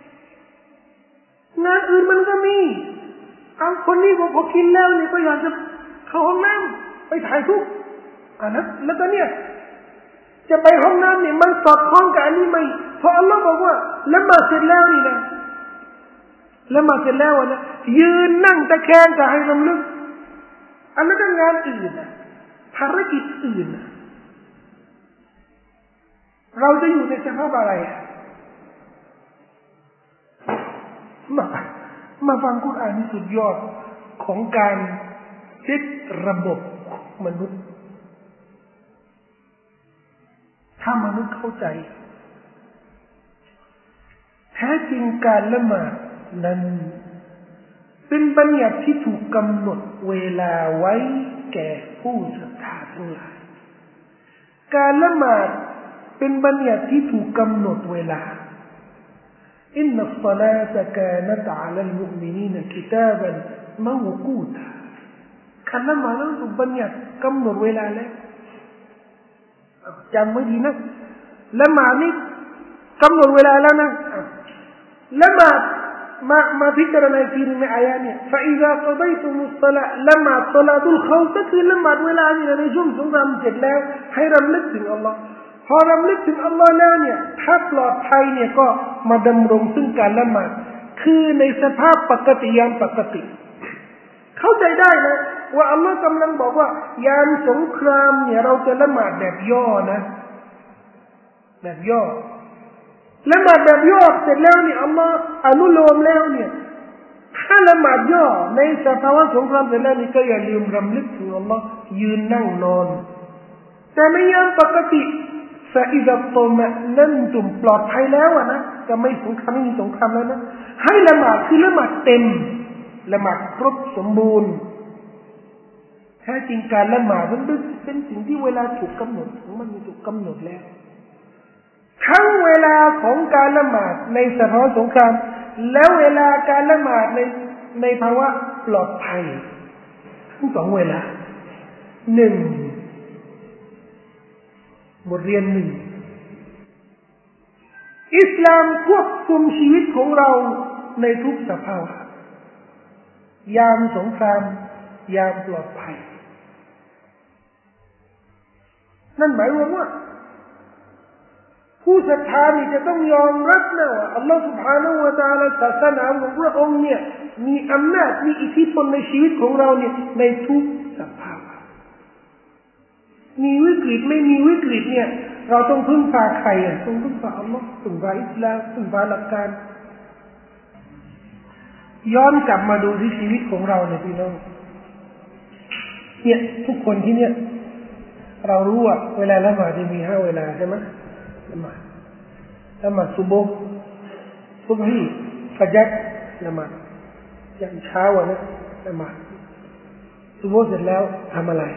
Speaker 1: งานอื่นมันก็มีเอาคนนี้พอกินแล้วนี่ก็อยากจะเข้าห้องน้ำไปถ่ายทุกนะแล้วก็เนี่ยจะไปห้องน้ำเนี่ยมันสอดคล้องกับอันนี้ไหมเพราะอัลลอฮ์บอกว่าละหมาดเสร็จแล้วนี่นะละหมาดเสร็จแล้วนะยืนนั่งตะแคงก็ให้รำลึกอันนั้นก็งานอื่นนะภารกิจอื่นนะเราจะอยู่ในสภาพอะไรมาฟังกุรอานนี่สุดยอดของการเช็คระบบมนุษย์ถ้ามนุษย์เข้าใจแท้จริงการละหมาดนั้นเป็นบัญญัติที่ถูกกำหนดเวลาไว้แก่ผู้ศรัทธาทั้งหลายการละหมาดเป็นบัญญัติที่ถูกกำหนดเวลาอินนัศศอลาตะกานะตอะลัลมุอ์มินีนกิตาบันมะวกูตะการละหมาดนั้นถูกบัญญัติกำหนดเวลาแล้วจำไว้ดีนะละหมาดนี่กำหนดเวลาแล้วนะละหมาดมาพิจารณาทีนึงในอายะเนี่ยفإذا قضيتم الصلاة ละหมาดศอลาตุลเขาก็คือละหมาดเวลานี่ในช่วงสงครามเสร็จแล้วให้รำลึกถึงอัลลอฮ์พอรำลึกถึงอัลลอฮ์แล้วเนี่ยถ้าปลอดภัยเนี่ยก็มาดำรงซึ่งการละหมาดคือในสภาพปกติยามปกติเข้าใจได้นะว่าอัลลอฮ์กำลังบอกว่ายามสงครามเนี่ยเราจะละหมาดแบบย่อนะแบบย่อละหมาดแบบย่อเสร็จแล้วเนี่ยอัลลอฮ์อนุโลมแล้วเนี่ยถ้าละหมาดย่อในสภาวะสงครามเสร็จแล้วนี่ก็อย่าลืมรำลึกถึงอัลลอฮ์ยืนนั่งนอนแต่ในยามปกติفإذا اطمأننتم ปลอดภัยแล้วนะจะไม่สงครามไม่มีสงครามแล้วนะให้ละหมาดคือละหมาดเต็มละหมาดครบสมบูรณ์แท้จริงการละหมาดมันเป็นสิ่งที่เวลาถูกกำหนดมันถูกกำหนดแล้วทั้งเวลาของการละหมาดในสภาวะสงครามแล้วเวลาการละหมาดในภาวะปลอดภัยทั้งสองเวลาหนึ่งบทเรียนหนึ่งอิสลามควบคุมชีวิตของเราในทุกสภาวะยามสงครามยามปลอดภัยนั่นหมายความว่าผู้ศรัทธานี่จะต้องยอมรับนะว่าอัลลอฮฺ سبحانه และ تعالى ศาสนาของพระองค์เนี่ยมีอำนาจมีอิทธิพลในชีวิตของเราเนี่ยในทุกสภาวะมีวิกฤตไม่มีวิกฤตเนี่ยเราต้องพึ่งพาใครต้องพึ่งพาอัลลอฮ์พึ่งพาอิสลามพึ่งพาหลักการย้อนกลับมาดูที่ชีวิตของเราเนี่ยพี่น้องเนี่ยทุกคนที่เนี่ยเรารู้ว่าเวลาละหมาดจะมี5 เวลาใช่ไหมละหมาดซุบฮ์ฟัจรละหมาดยามเช้านะละหมาดซุบฮ์เสร็จแล้วทำอะไร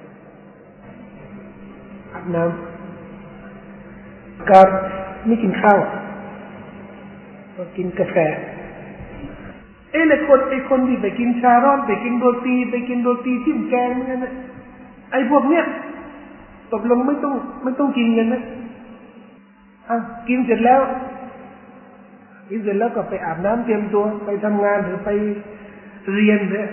Speaker 1: อาบน้ำการไม่กินข้าวก็กินกาแฟแล้วคนที่ไปกินชาร้อนไปกินโรตีจิ้มแกงนั่นนะไอ้พวกเนี้ยตกลงไม่ต้องกินกันนะกินเสร็จแล้วก็ไปอาบน้ำเตรียมตัวไปทำงานหรือไปเรียนเนี่ย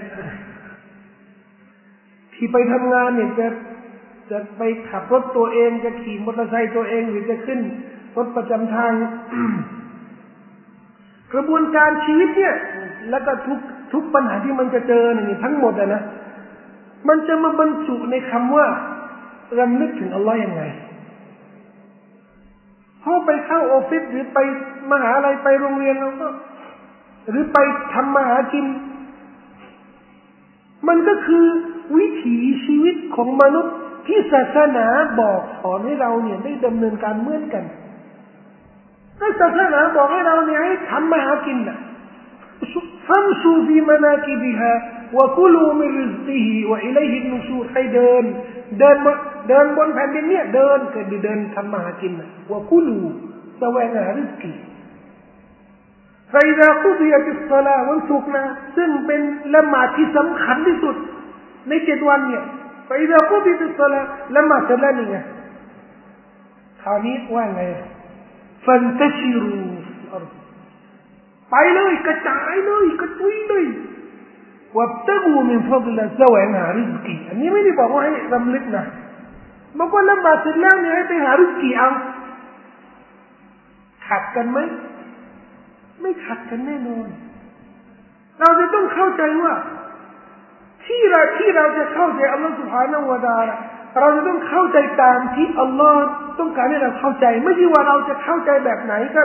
Speaker 1: ที่ไปทำงานเนี่ยจะไปขับรถตัวเองจะขี่มอเตอร์ไซค์ตัวเองหรือจะขึ้นรถประจำทาง กระบวนการชีวิตเนี่ยแล้วก็ทุกปัญหาที่มันจะเจอเนี่ยทั้งหมดนะมันจะมาบรรจุในคำว่ารำลึกถึงอัลลอฮ์ยังไงพอไปเข้าออฟฟิศหรือไปมหาลัยไปโรงเรียนเราก็หรือไปทำมาหากินมันก็คือวิถีชีวิตของมนุษย์ที่ศาสนาบอกสอนให้เราเนี่ยได้ดำเนินการเหมือนกันศาสนาบอกให้เราเนี่ยให้ทำมาหากินนะفامشوا في مناكبها وكلوا من رزقه وإليه النشور ให้เดินบนแผ่นดินเนี่ยเดินทำมาหากินนะوكلوا แสวงหาริสกี فإذا قضيت الصلاة วันศุกร์นะซึ่งเป็นละหมาดที่สำคัญที่สุดใน7 วันเนี่ย فإذا قضيت الصلاة ละหมาดเสร็จแล้วนี่ไงคราวนี้ว่าไงفانتشروا في الأرضไปเลยกระจายเลยกระจุยเลยวับตะกูมินฟัฎลแสวงหาริสกีอันนี้ไม่ได้บอกว่าให้รำลึกนะบอกว่าละหมาดเสร็จแล้วเนี่ยให้ไปหาริสกีเอาขัดกันไหมไม่ขัดกันแน่นอนเราจะต้องเข้าใจว่าที่เราจะเข้าใจอัลลอฮฺ سبحانه และ تعالى เราจะต้องเข้าใจตามที่อัลลอฮฺต้องการให้เราเข้าใจไม่ใช่ว่าเราจะเข้าใจแบบไหนก็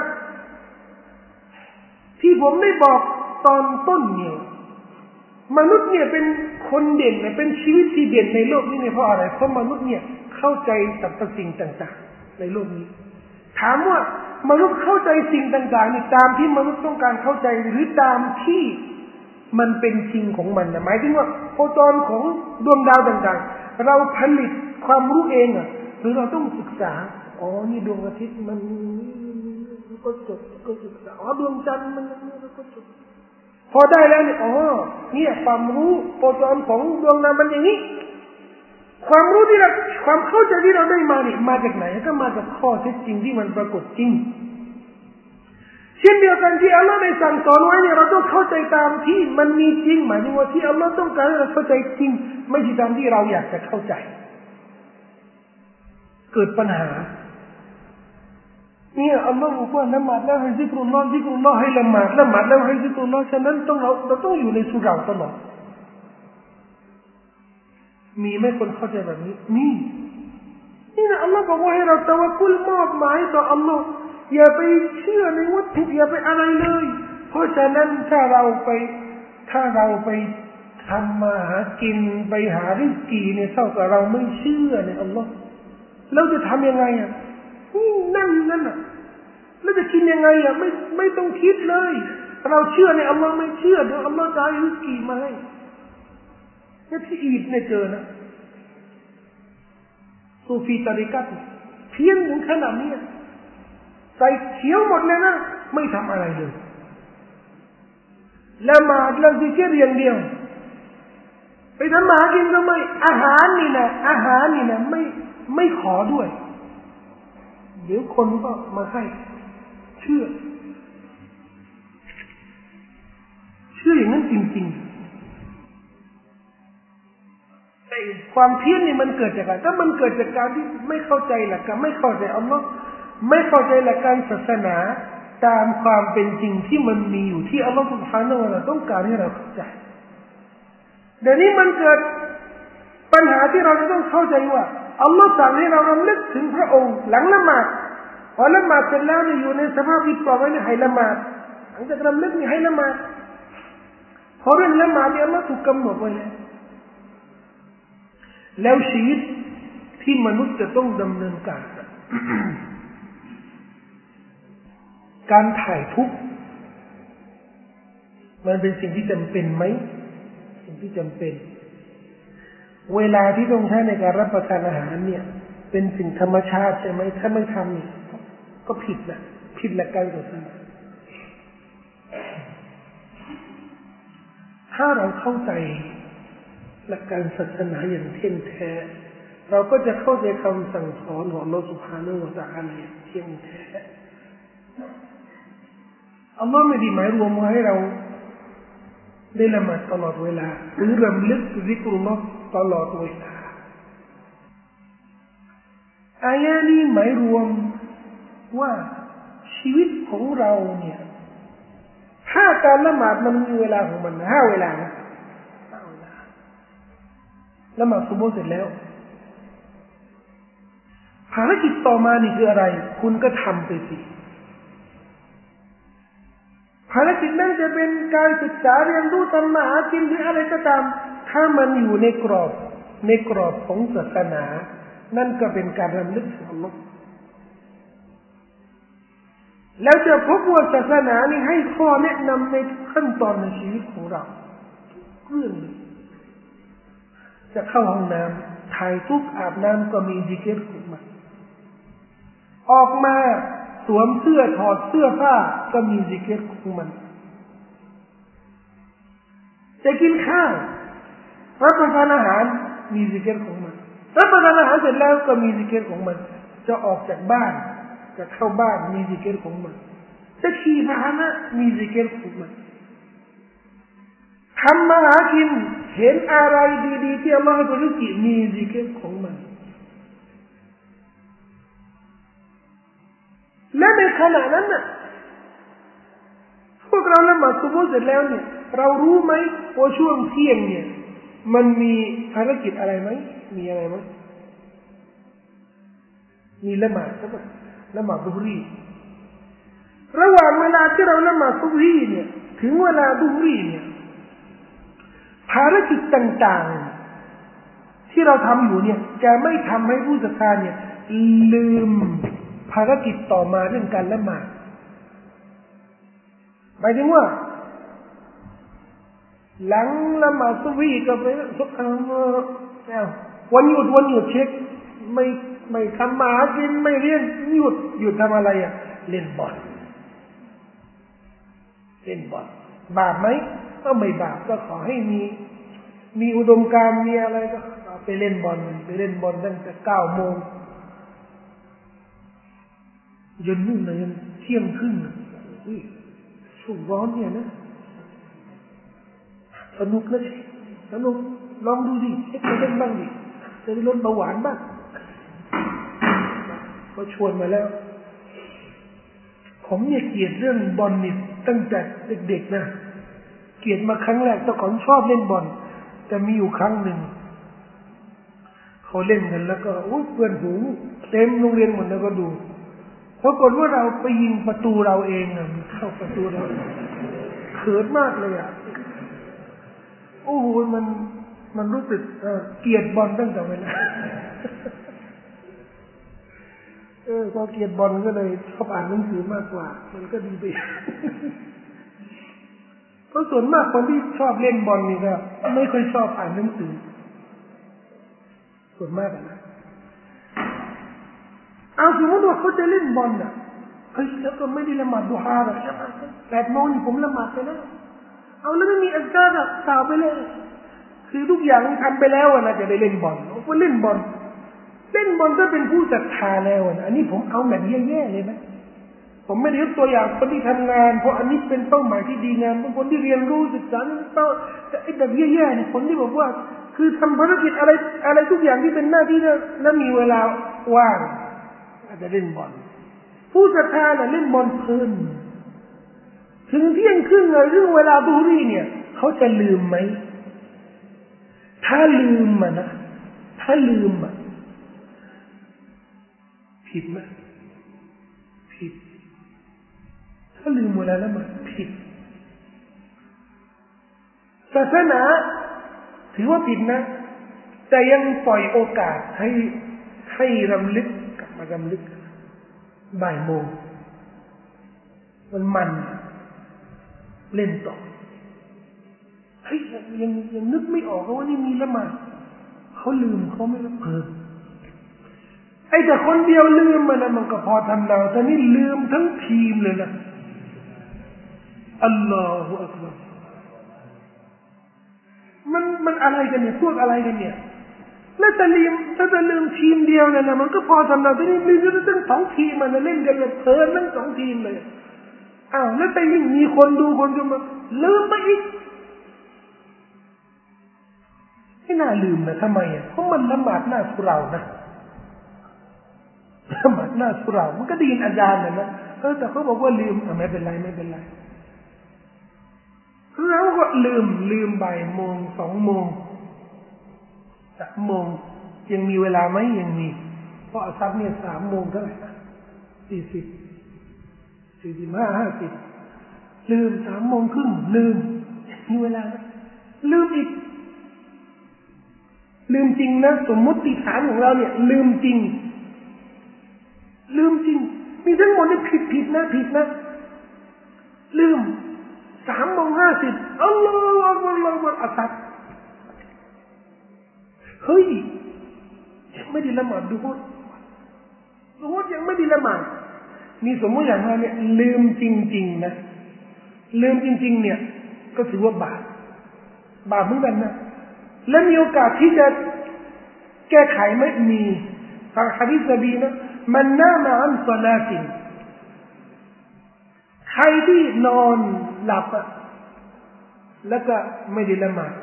Speaker 1: ที่ผมได้บอกตอนต้นเนี่ยมนุษย์เนี่ยเป็นคนเด่นเป็นชีวิตที่เด่นในโลกนี้เนี่ยเพราะอะไรเพราะมนุษย์เนี่ยเข้าใจสรรพสิ่งต่างๆในโลกนี้ถามว่ามนุษย์เข้าใจสิ่งต่างๆนี่ตามที่มนุษย์ต้องการเข้าใจหรือตามที่มันเป็นจริงของมันนะหมายถึงว่าโฟตอนของดวงดาวต่างๆเราผลิตความรู้เองหรือเราต้องศึกษานี่ดวงอาทิตย์มันก็ศึกษาดวงจันทร์มันก็จบพอได้แล้วเนี่ยเนี่ยความรู้โฟตอนของดวงดาวมันอย่างนี้ความรู้ที่เราความเข้าใจที่เราได้มาเนี่ยมาจากไหนก็มาจากข้อเท็จจริงที่มันปรากฏจริงเช่นเดียวกันที่อัลลอฮฺได้สั่งสอนไว้เนี่ยเราต้องเข้าใจตามที่มันมีจริงหมายถึงว่าที่อัลลอฮฺต้องการให้เราเข้าใจจริงไม่ใช่ตามที่เราอยากจะเข้าใจเกิดปัญหาเนี่ยอัลลอฮฺบอกว่าละหมาดแล้วให้ซิกรุลลอฮ์ให้ละหมาดแล้วให้ซิกรุลลอฮ์ฉะนั้นเราต้องอยู่ในสุราตลอดมีไหมคนเข้าใจแบบนี้มีนี่นะอัลลอฮฺบอกว่าให้เราตะวักกุลมอบหมายต่ออัลลอฮฺอย่าไปเชื่อในวัตถุอย่าไปอะไรเลยเพราะฉะนั้นถ้าเราไปทำมาหากินไปหาริสกีเนี่ยเท่ากับเราไม่เชื่อในอัลลอฮฺเราจะทำยังไงนั่นแล้วจะกินยังไงไม่ต้องคิดเลยเราเชื่อในอัลลอฮ์ไม่เชื่อเดี๋ยวอัลลอฮ์จะให้ริสกีมาให้เนี่ยที่อียิปต์เนี่ยเจอนะซูฟีตาริกัตเพี้ยนถึงขนาดนี้ใส่เขียวหมดเลยนะไม่ทำอะไรเลยละหมาดละซิกร์อย่างเดียวไปทำมาหากินก็ไม่อาหารนี่นะไม่ขอด้วยเดี๋ยวคนก็มาให้เชื่ออย่างนั้นจริงๆแต่ความเพี้ยนนี่มันเกิดจากอะไรก็มันเกิดจากการที่ไม่เข้าใจหลักการไม่เข้าใจอัลลอฮ์ไม่เข้าใจหลักการศาสนาตามความเป็นจริงที่มันมีอยู่ที่อัลลอฮ์ سبحانه และ تعالى ต้องการให้เราเข้าใจเดี๋ยวนี้มันเกิดปัญหาที่เราจะต้องเข้าใจว่า
Speaker 2: อัลลอฮ์สั่งให้เรารำลึกถึงพระองค์หลังละหมาดพอละหมาดเสร็จแล้วเนี่ยอยู่ในสภาพที่ปลอดภัยให้ละหมาดหลังจากรำลึกนี่ให้ละหมาดเพราะเรื่องละหมาดเนี่ยอัลลอฮ์ถูกกำหนดไว้แล้วชีวิตที่มนุษย์จะต้องดำเนินการ การถ่ายทุกข์มันเป็นสิ่งที่จำเป็นไหมสิ่งที่จำเป็นเวลาที่ต้องใช้ในการรับประทานอาหารเนี่ยเป็นสิ่งธรรมชาติใช่ไหมถ้าไม่ทำเนี่ยก็ผิดนะผิดหลักการศาสนาถ้าเราเข้าใจหลักการศาสนาอย่างเที่ยงแท้เราก็จะเข้าใจคำสั่งสอนของอัลลอฮฺ سبحانه และ تعالى อย่างเที่ยงแท้อัลลอฮฺไม่ได้หมายรวมว่าให้เราได้ละหมาดตลอดเวลาหรือรำลึกซิกรุลลอฮ์ตลอดเวลาอายะนี้หมายรวมว่าชีวิตของเราเนี่ยถ้าการละหมาดมันมีเวลาของมัน5 เวลานะละหมาดซุบฮ์เสร็จแล้วภารกิจต่อมานี่คืออะไรคุณก็ทำไปสิภารกิจนั้นจะเป็นการศึกษาเรียนรู้ทำมาหากินหรืออะไรก็ตามถ้ามันอยู่ในกรอบของศาสนานั่นก็เป็นการรำลึกถึงอัลลอฮ์แล้วจะพบว่าศาสนานี่ให้ข้อแนะนำในขั้นตอนในชีวิตของเราเรื่องจะเข้าห้องน้ำถ่ายทุกอาบน้ำก็มีซิกร์ของมันออกมาสวมเสื้อถอดเสื้อผ้าก็มีซิกร์ของมันจะกินข้าวรับประทานอาหารมีซิกร์ของมันรับประทานอาหารเสร็จแล้วก็มีซิกร์ของมันจะออกจากบ้านจะเข้าบ้านมีซิกร์ของมันจะขี่พาหนะมีซิกร์ของมันทำมาหากินเห็นอะไรดีๆที่อัลลอฮฺให้บริสุทธิ์มีซิกร์ของมันและในขณะนั้นน่ะพวกเราละหมาดซุบฮ์เสร็จแล้วเนี่ยเรารู้ไหมว่าช่วงเที่ยงเนี่ยมันมีภารกิจอะไรไหมมีอะไรไหมมีละหมาดใช่ไหมละหมาดซุบฮีระหว่างเวลาที่เราละหมาดซุบฮีเนี่ยถึงเวลาซุบฮีเนี่ยภารกิจต่างๆที่เราทำอยู่เนี่ยจะไม่ทำให้ผู้ศรัทธาเนี่ยลืมภารกิจต่อมาเรื่องการละหมาดหมายถึงว่าหลังละหมาดซุบฮีก็ไปวันหยุดเช็คไม่ทำมาหากินไม่เรียนหยุดทำอะไรอ่ะเล่นบอลบาปไหมก็ไม่บาปก็ขอให้มีอุดมการณ์มีอะไรก็ไปเล่นบอลตั้งแต่9 โมงจนนู่นเลยเที่ยงครึ่งช่วงร้อนเนี่ยนะสนุกนะสนุกลองดูดิเล่นบ้างดิจะได้ลดเบาหวานบ้างก็ชวนมาแล้วผมเนี่ยเกลียดเรื่องบอลนี่ตั้งแต่เด็กๆนะเกลียดมาครั้งแรกแต่ก่อนชอบเล่นบอลแต่มีอยู่ครั้งหนึ่งเขาเล่นกันแล้วก็เพื่อนฝูงเต็มโรงเรียนหมดแล้วก็ดูปรากฏว่าเราไปยิงประตูเราเองอะเข้าประตูเราเขินมากเลยอ่ะโอ้โหมันรู้สึกเกลียดบอลตั้งแต่เวลาพอเกลียดบอลก็เลยชอบอ่านหนังสือมากกว่ามันก็ดีไปเพราะส่วนมากคนที่ชอบเล่นบอลนี่ก็ไม่ค่อยชอบอ่านหนังสือส่วนมากนะเอาสมมติว่าเขาจะเล่นบอลน่ะแล้วก็ไม่ได้ละหมาดดุฮาหรอกใช่ไหม8 โมงนี่ผมละหมาดไปแล้วเอาแล้วไม่มีอัลกาดสาวไปเลยคือทุกอย่างทำไปแล้วนะจะได้เล่นบอลก็เล่นบอลก็เป็นผู้ศรัทธาแล้วนะอันนี้ผมเอาแบบแย่ๆเลยนะผมไม่ได้ยกตัวอย่างคนที่ทำงานเพราะอันนี้เป็นเป้าหมายที่ดีงามบางคนที่เรียนรู้ศึกษาแต่ไอ้แบบแย่ๆเนี่ยคนที่บอกว่าคือทำภารกิจอะไรทุกอย่างที่เป็นหน้าที่แล้วมีเวลาว่างอาจจะเล่นบอลผู้ศรัทธาน่ะเล่นบอลเพลินถึงเที่ยงครึ่งเลยเรื่องเวลาดูรี่เนี่ยเขาจะลืมไหมถ้าลืมผิดไหมผิดถ้าลืมเวลาละหมาดผิดศาสนาถือว่าผิดนะแต่ยังปล่อยโอกาสให้รำลึกกลับมารำลึกบ่ายโมงมันเล่นต่อเฮ้ยยังนึกไม่ออกว่านี่มีละหมาดเขาลืมเขาไม่รับไอ้แต่คนเดียวลืมมันก็พอทำเราแต่นี่ลืมทั้งทีมเลยนะอัลลอฮฺอักบัรมันอะไรกันเนี่ยพูดอะไรกันเนี่ยแล้วถ้าลืมทีมเดียวเนี่ยนะมันก็พอทำเราแต่นี่ลืมทั้งสองทีมมันเล่นกันเลยเพลินทั้งสองทีมเลยอ้าวแล้วแต่ยิ่งมีคนดูคนชมลืมไปอีกไม่น่าลืมนะทำไมอ่ะเพราะมันละหมาดหน้าสุเรานะละหมาดหน้าสุเรามันก็ดีนอาจารย์นะแต่เขาบอกว่าลืมไม่เป็นไรเราก็ลืมบ่ายโมง2 โมง3 โมงยังมีเวลาไหมยังมีเพราะอาซับเนี่ย3 โมงเท่าไหร่45-50ลืม3 โมงครึ่งลืมมีเวลาไหมลืมอีกลืมจริงนะสมมติฐานของเราเนี่ยลืมจริงมีทั้งหมดนี่ผิดนะลืม3:50อัลลอฮฺอักบัรอัสซัดเฮ้ยยังไม่ได้ละหมาดดูฮ์ยังไม่ได้ละหมาดมีสมมติอย่างนั้นเนี่ยลืมจริงๆนะลืมจริงๆเนี่ยก็ถือว่าบาปเหมือนกันนะและมีโอกาสที่จะแก้ไขไม่มีทางหะดีษนบีนะมันนามาอันศอลาตินใครที่นอนหลับแล้วก็ไม่ได้ละหมาด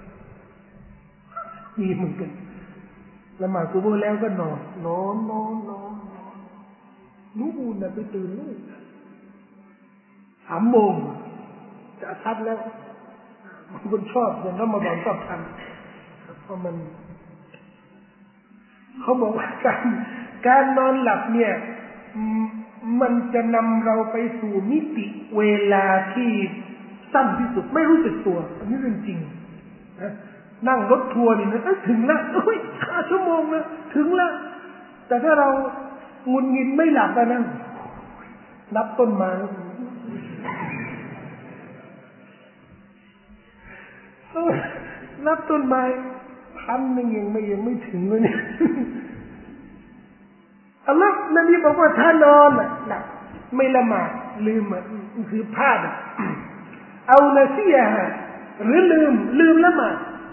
Speaker 2: มีเหมือนกันละหมาดซุบฮ์แล้วก็นอนนู่นนะไปตื่นนู่น3 โมงจะทับแล้วบางคนชอบอย่างนั้นมาบอกชอบทำเพราะมันเขาบอกว่าการนอนหลับเนี่ยมันจะนำเราไปสู่มิติเวลาที่สั้นที่สุดไม่รู้สึกตัวอันนี้เรื่องจริงนะนั่งรถทัวร์นี่นะถึงแล้ว5 ชั่วโมงนะถึงแล้วแต่ถ้าเรางุนงินไม่หลับนะนับต้นไม้นับต้นไม้1,000ยังไม่ถึงเลยเนี่ยอัลลอฮฺนบีบอกว่าถ้านอนหลับไม่ละหมาดลืมคือพลาดเอาละเสียหรือลืมละหมาด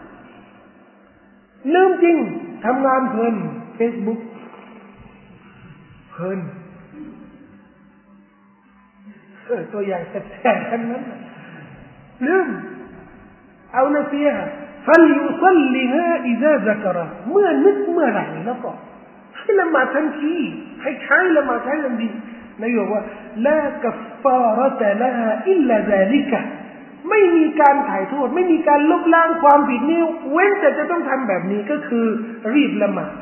Speaker 2: ลืมจริงทำงานเพลิน Facebook เพลินตัวอย่างแท้ๆทั้งนั้นลืมเอาละเสียفليصلها إذا ذكر เมื่อนึกเมื่อไหร่แล้วก็ให้ละหมาดทันทีให้ใช้ละหมาดทันทีนายบอกว่า لا كفارة لها إلا ذلك ไม่มีการถ่ายโทษไม่มีการลบล้างความผิดนี้เว้นแต่จะต้องทำแบบนี้ก็คือรีบละหมาด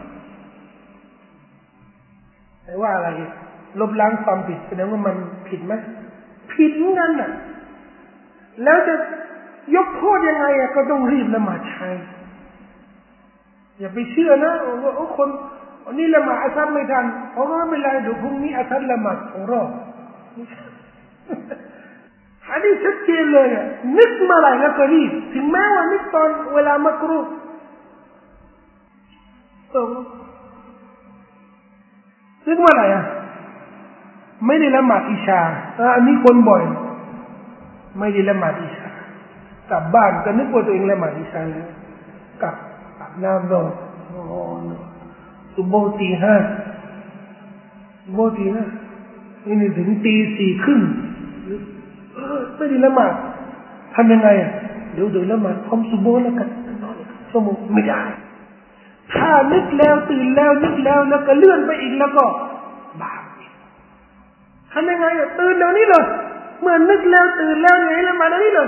Speaker 2: แต่ว่าอะไรลบล้างความผิดแสดงว่ามันผิดไหมผิดนั่นน่ะแล้วจะยกโทษยังไงก็ต้องรีบละหมาดใช้อย่าไปเชื่อนะว่าคนนี่ละหมาดอัสซัรไม่ทันไม่เป็นไรเดี๋ยวพรุ่งนี้อัสซัรละหมาด2 รอบอันนี้ชัดเจนเลยนึกมาอะไรแล้วก็รีบถึงแม้ว่านึกตอนเวลามักรูฮ์นึกว่าอะไรไม่ได้ละหมาดอิชาอันนี้คนบ่อยไม่ได้ละหมาดอิชากลับบ้านก็นึกว่าตัวเองละหมาดอิชาแล้วกลับอาบน้ำนอนซุบฮ์ตี 5นี่ถึงตี 4 ครึ่งไม่ได้ละหมาดทำยังไงเดี๋ยวละหมาดพร้อมซุบฮ์แล้วกันชั่วโมงไม่ได้ถ้านึกแล้วตื่นแล้วนึกแล้วก็เลื่อนไปอีกแล้วก็บาปทำยังไงตื่นเดี๋ยวนี้เลยเมื่อนึกแล้วตื่นแล้วไงละหมาดเดี๋ยวนี้เลย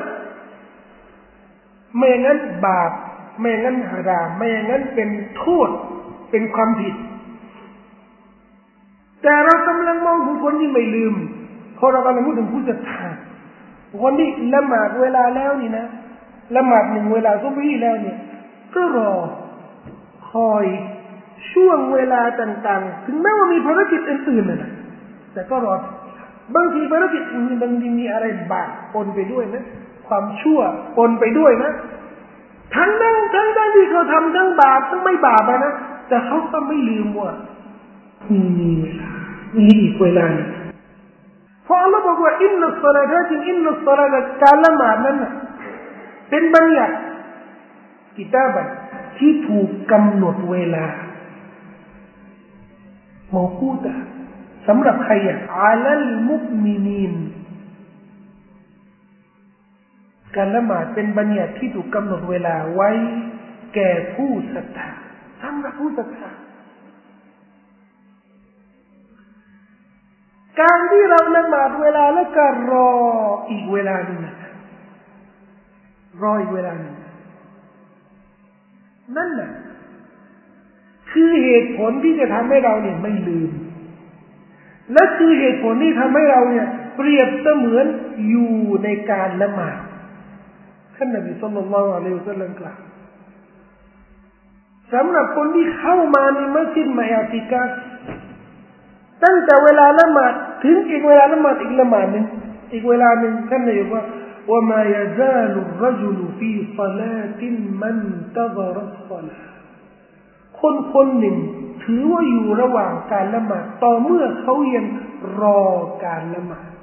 Speaker 2: ไม่งั้นบาปไม่งั้นฮารามไม่งั้นเป็นโทษเป็นความผิดแต่เรากำลังมองถึงคนที่ไม่ลืมเพราะเรากำลังพูดถึงผู้ศรัทธาคนที่ละหมาดเวลาแล้วนี่นะละหมาดหนึ่งเวลาซุบฮีแล้วเนี่ยก็รอคอยช่วงเวลาต่างๆถึงแม้ว่ามีภารกิจอื่นๆนะแต่ก็รอบางทีภารกิจบางทีมีอะไรบาปปนไปด้วยนะความชั่วปนไปด้วยนะทั้งที่เขาทำทั้งบาปทั้งไม่บาปนะแต่เขาก็ไม่ลืมว่ามีเวลามีอีกเวลาเพราะอัลลอฮ์บอกว่าอินนัสศอลาตอินนัสศอลาตการละหมาดนั้นเป็นบัญญัติกิตาบันที่ถูกกำหนดเวลาเมาคูตะสำหรับใครอาลัลมุมินีนการละหมาดเป็นบัญญัติที่ถูกกำหนดเวลาไว้แก่ผู้ศรัทธาสำหรับผู้ศรัทธาการที่เราละหมาดเวลาแล้วก็รออีกเวลาหนึ่งรออีกเวลาหนึ่งนั่นน่ะคือเหตุผลที่จะทำให้เราเนี่ยไม่ลืมและคือเหตุผลที่ทำให้เราเนี่ยเปรียบเสมือนอยู่ในการละหมาดท่านนบีศ็อลลัลลอฮุอะลัยฮิวะซัลลัมกล่าวสำหรับคนที่เข้ามาในมัสยิดมาอิติกาฟตั้งแต่เวลาละหมาดถึงอีกเวลาละหมาดอีกละหมาดนึงอีกเวลานึงท่านนบีบอกว่าوما يزال الرجل في صلاة ما انتظر الصلاة คนหนึ่งถือว่าอยู่ระหว่างการละหมาดต่อเมื่อเขายังรอการละหมาด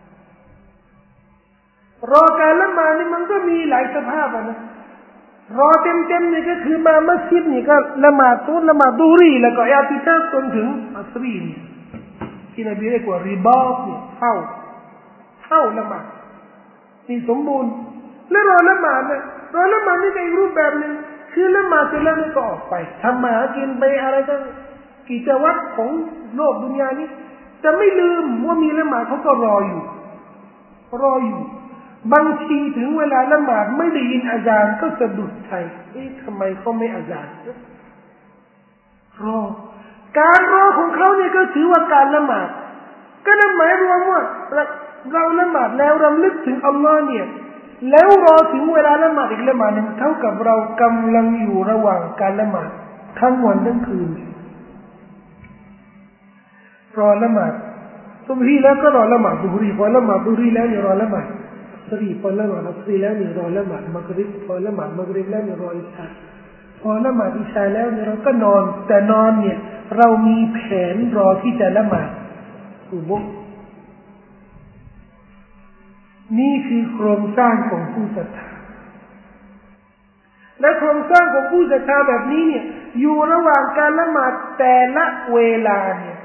Speaker 2: รอการละหมาดนี่มันก็มีหลายสภาพนะรอเต็มๆนี่ก็คือมามัสยิดนี่ก็ละหมาดตุละหมาดดุฮรีแล้วก็อิติกาฟจนถึงอัสรีนี่ที่นบีเรียกว่าริบาตเนี่ยเข้าละหมาดนี่สมบูรณ์แล้วรอละหมาดเนี่ยรอละหมาดนี่ในรูปแบบนึงคือละหมาดเสร็จแล้วก็ออกไปทำมาหากินไปอะไรกันกิจวัตรของโลกดุนยานี้แต่ไม่ลืมว่ามีละหมาดเขาก็รออยู่บางทีถึงเวลาละหมาดไม่ได้ยินอาจารย์ก็สะดุดใจทำไมเขาไม่อาจารย์รอการรอของเขาเนี่ยก็ถือว่าการละหมาดก็นั่นหมายรวมว่าเราละหมาดแล้วรำลึกถึงอัลลอฮ์เนี่ยแล้วรอถึงเวลาละหมาดอีกละหมาดนึงเท่ากับเรากำลังอยู่ระหว่างการละหมาดทั้งวันทั้งคืนรอละหมาดซุบฮีแล้วก็รอละหมาดซุบฮีพอละหมาดซุบฮีแล้วเนี่ยรอละหมาดอัสรีพอละหมาดอัสรีแล้วเนี่ยรอละหมาดมักริบพอละหมาดมักริบแล้วเนี่ยรออิชาพอละหมาดอิชาแล้วเนี่ยเราก็นอนแต่นอนเนี่ยเรามีแผนรอที่จะละหมาดซุบฮ์นี่คือโครงสร้างของผู้ศรัทธาและโครงสร้างของผู้ศรัทธาแบบนี้เนี่ยอยู่ระหว่างการละหมาดแต่ละเวลาเนี่ย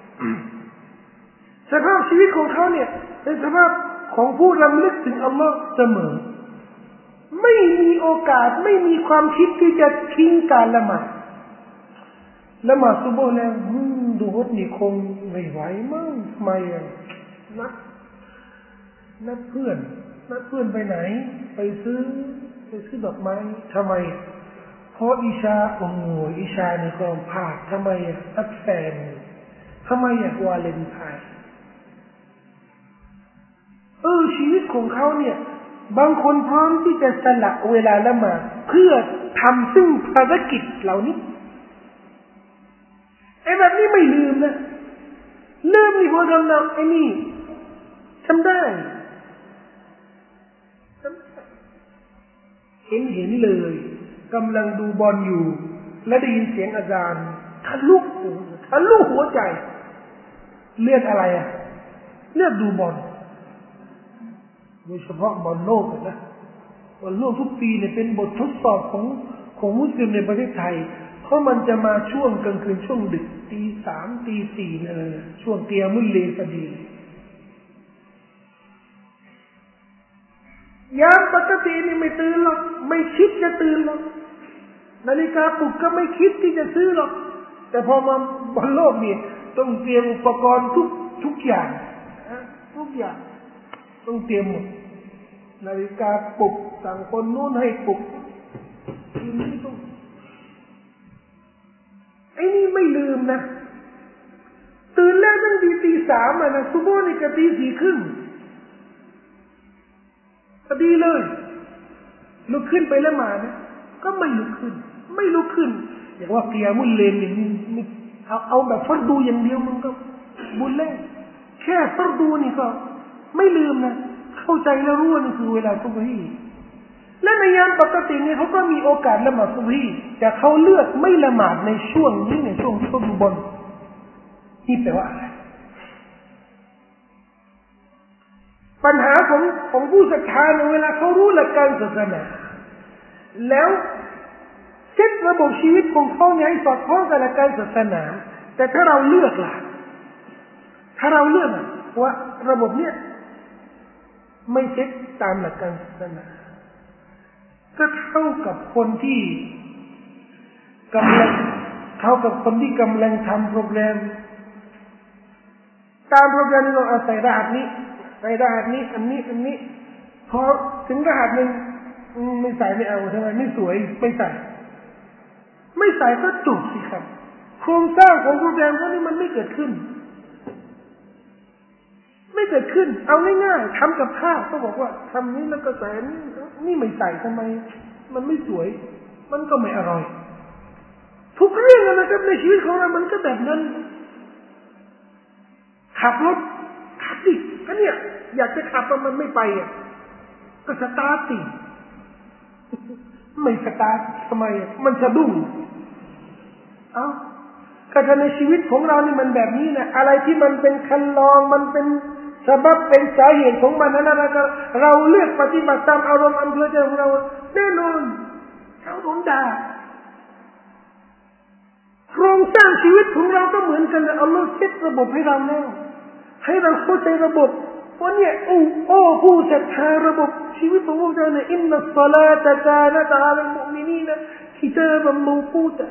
Speaker 2: สภาพชีวิตของเขาเนี่ยเป็นสภาพของผู้รำลึกถึงอัลลอฮ์เสมอไม่มีโอกาสไม่มีความคิดที่จะทิ้งการละหมาดซุบฮ์แล้วดูฮ์นี่คงไม่ไหวมั้งทำไมนัดเพื่อนไปไหนไปซื้อดอกไม้ทำไมเพราะอิชาอิชานี่ก็พลาดทำไมนัดแฟนทำไมวาเลนไทน์ชีวิตของเขาเนี่ยบางคนพร้อมที่จะสละเวลาละหมาดเพื่อทำซึ่งภารกิจเหล่านี้แบบนี้ไม่ลืมนะลืมนี่พอทำนี่ทำได้เห็นเลยกำลังดูบอลอยู่และได้ยินเสียงอาจารย์ทะลุหัวใจเลือดอะไรเลือดดูบอลโดยเฉพาะบอลโลกนะบอลโลกทุกปีเนี่ยเป็นบททดสอบของมุสลิมในประเทศไทยเพราะมันจะมาช่วงกลางคืนช่วงดึกตี 3 ตี 4เนี่ยช่วงเกียมุลเลพอดียามปกตินี่ไม่ตื่นหรอกไม่คิดจะตื่นหรอกนาฬิกาปลุกก็ไม่คิดที่จะซื้อหรอกแต่พอมาบนโลกนี่ต้องเตรียมอุปกรณ์ทุกอย่างต้องเตรียมหมดนาฬิกาปลุกสั่งคนนู้นให้ปลุกทีนี้ต้องไอ้นี่ไม่ลืมนะตื่นแล้ว 3นะซุโบนี่ก็ตี 4:30พอดีเลยลุกขึ้นไปละหมาดนะก็ไม่ลุกขึ้นอย่างว่ากิยามุลเลลอย่างนี้เอาแบบฟัรดูอย่างเดียวมันก็บุญแล้วแค่ฟัรดูนี่ก็ไม่ลืมนะเข้าใจแล้วรู้ว่านี่คือเวลาซุบฮีและในยามปกติเนี่ยเขาก็มีโอกาสละหมาดซุบฮีแต่เขาเลือกไม่ละหมาดในช่วงนี้ในช่วงที่เขาดูบอลนี่แปลว่าอะไรปัญหาของผู้ศรัทธาในเวลาเขารู้หลักการศาสนาแล้วเซตระบบชีวิตของเขาเนี่ยให้สอดคล้องกับหลักการศาสนาแต่ถ้าเราเลือกล่ะถ้าเราเลือกว่าระบบเนี้ยไม่เซ็ตตามหลักการศาสนาก็เท่ากับคนที่กำลังทำโปรแกรมตามโปรแกรมเราเอาใส่รหัสนี้อันนี้พอถึงรหัสหนึ่งไม่ใส่ไม่เอาทำไมไม่สวยไม่ใส่ก็จบสิครับโครงสร้างของโปรแกรมพวกนี้มันไม่เกิดขึ้นเอาง่ายๆทำกับข้าวก็บอกว่าทำนี้แล้วก็ใส่นี่ไม่ใส่ทำไมมันไม่สวยมันก็ไม่อร่อยทุกเรื่องนะครับในชีวิตของเรามันก็แบบนั้นขับรถขับดิอันเนี้ยอยากจะขับแต่มันไม่ไปอ่ะก็สตาร์ทสิไม่สตาร์ททำไมอ่ะมันสะดุ้งก็ในชีวิตของเรานี่มันแบบนี้นะอะไรที่มันเป็นคันลองมันเป็นสาเหตุเป็นสาเหตุของมันนั่นเราเลือกปฏิบัติตามอารมณ์อำเภอใจของเราแน่นอนเราโดนด่าโครงสร้างชีวิตของเราก็เหมือนกันเลยอัลลอฮ์เซตระบบให้เราแล้วให้เราเข้าใจระบบว่าเนี่ยผู้ศรัทธาระบบชีวิตของพวกเราเนี่ยอินนัสศอลาตะกานะตะอาลัลมุอ์มินีนกิตาบัมมูกูตะ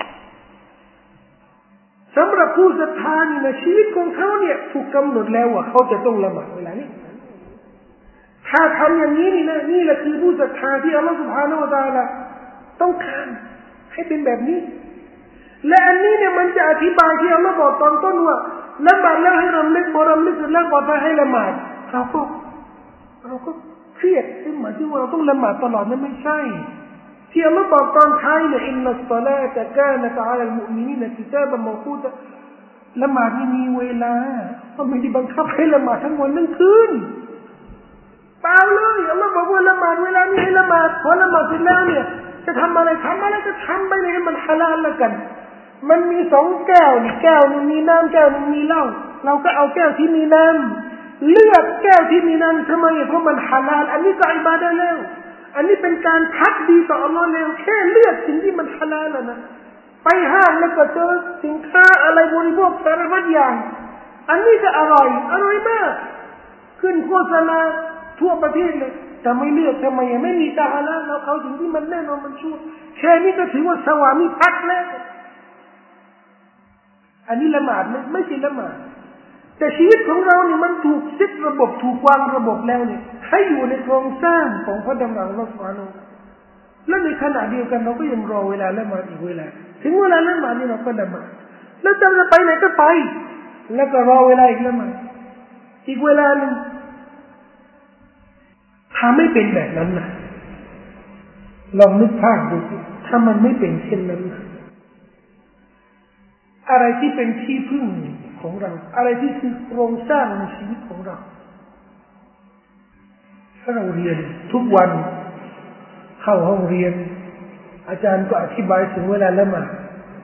Speaker 2: สำหรับผู้ศรัทธานี่นะชีวิตของเขาเนี่ยถูกกำหนดแล้วว่าเขาจะต้องละหมาดเวลานี้ถ้าทำอย่างนี้นี่นะนี่แหละคือผู้ศรัทธาที่อัลลอฮฺ سبحانه และ تعالى ต้องการให้เป็นแบบนี้และอันนี้เนี่ยมันจะอธิบายที่อัลลอฮฺบอกตอนต้นว่าละหมาดแล้วให้รำลึกแล้วบอกให้ละหมาดเราก็เครียดหมายถึงว่าเราต้องละหมาดตลอดนั่นไม่ใช่ที่อัลลอฮฺบอกตอนท้ายเนี่ยอินนัสศอลาตะกานะตะอาลัลมุอ์มินีนกิตาบัมมูกูตะละหมาดนี่มีเวลาก็ไม่ได้บังคับให้ละหมาดทั้งวันทั้งคืนเปล่าเลยอัลลอฮฺบอกว่าละหมาดเวลานี้ให้ละหมาดพอละหมาดเสร็จแล้วเนี่ยจะทำอะไรก็ทำไปเลยให้มันฮาลาลละกันมันมี2 แก้วนี่แก้วนึงมีน้ำแก้วนึงมีเหล้าเราก็เอาแก้วที่มีน้ำเลือกแก้วที่มีน้ำทำไมเพราะมันฮาลาลอันนี้ก็อิบาดะห์แล้วอันนี้เป็นการพักดีต่ออัลลอฮ์แล้วแค่เลือกสิ่งที่มันฮาลาลนะไปห้างแล้วก็เจอสินค้าอะไรบริโภคสารพัดอย่างอันนี้ก็อร่อยมากขึ้นโฆษณาทั่วประเทศเลยแต่ไม่เลือกทำไมไม่มีตาฮาลาลเราเอาสิ่งที่มันแน่นอนมันชั่วแค่นี้ก็ถือว่าสวามิภักดิ์แล้วอันนี้ละหมาดไม่ใช่ละหมาดแต่ชีวิตของเราเนี่ยมันถูกเซตระบบถูกวางระบบแล้วเนี่ยให้อยู่ในโครงสร้างของพระดำรัสของอัลเลาะห์ซุบฮานะฮูวะตะอาลาและในขณะเดียวกันเราก็ยังรอเวลาละหมาดอีกเวลาถึงเวลาละหมาดนี่เราก็ละหมาดแล้วจะไปไหนก็ไปแล้วก็รอเวลาอีกละหมาดอีกเวลานึงถ้าไม่เป็นแบบนั้นนะลองนึกภาพดูสิถ้ามันไม่เป็นเช่นนั้นนะอะไรที่เป็นที่พึ่งของเราอะไรที่คือโครงสร้างในชีวิตของเราถ้าเราเรียนทุกวันเข้าห้องเรียนอาจารย์ก็อธิบายถึงเวลาละหมาด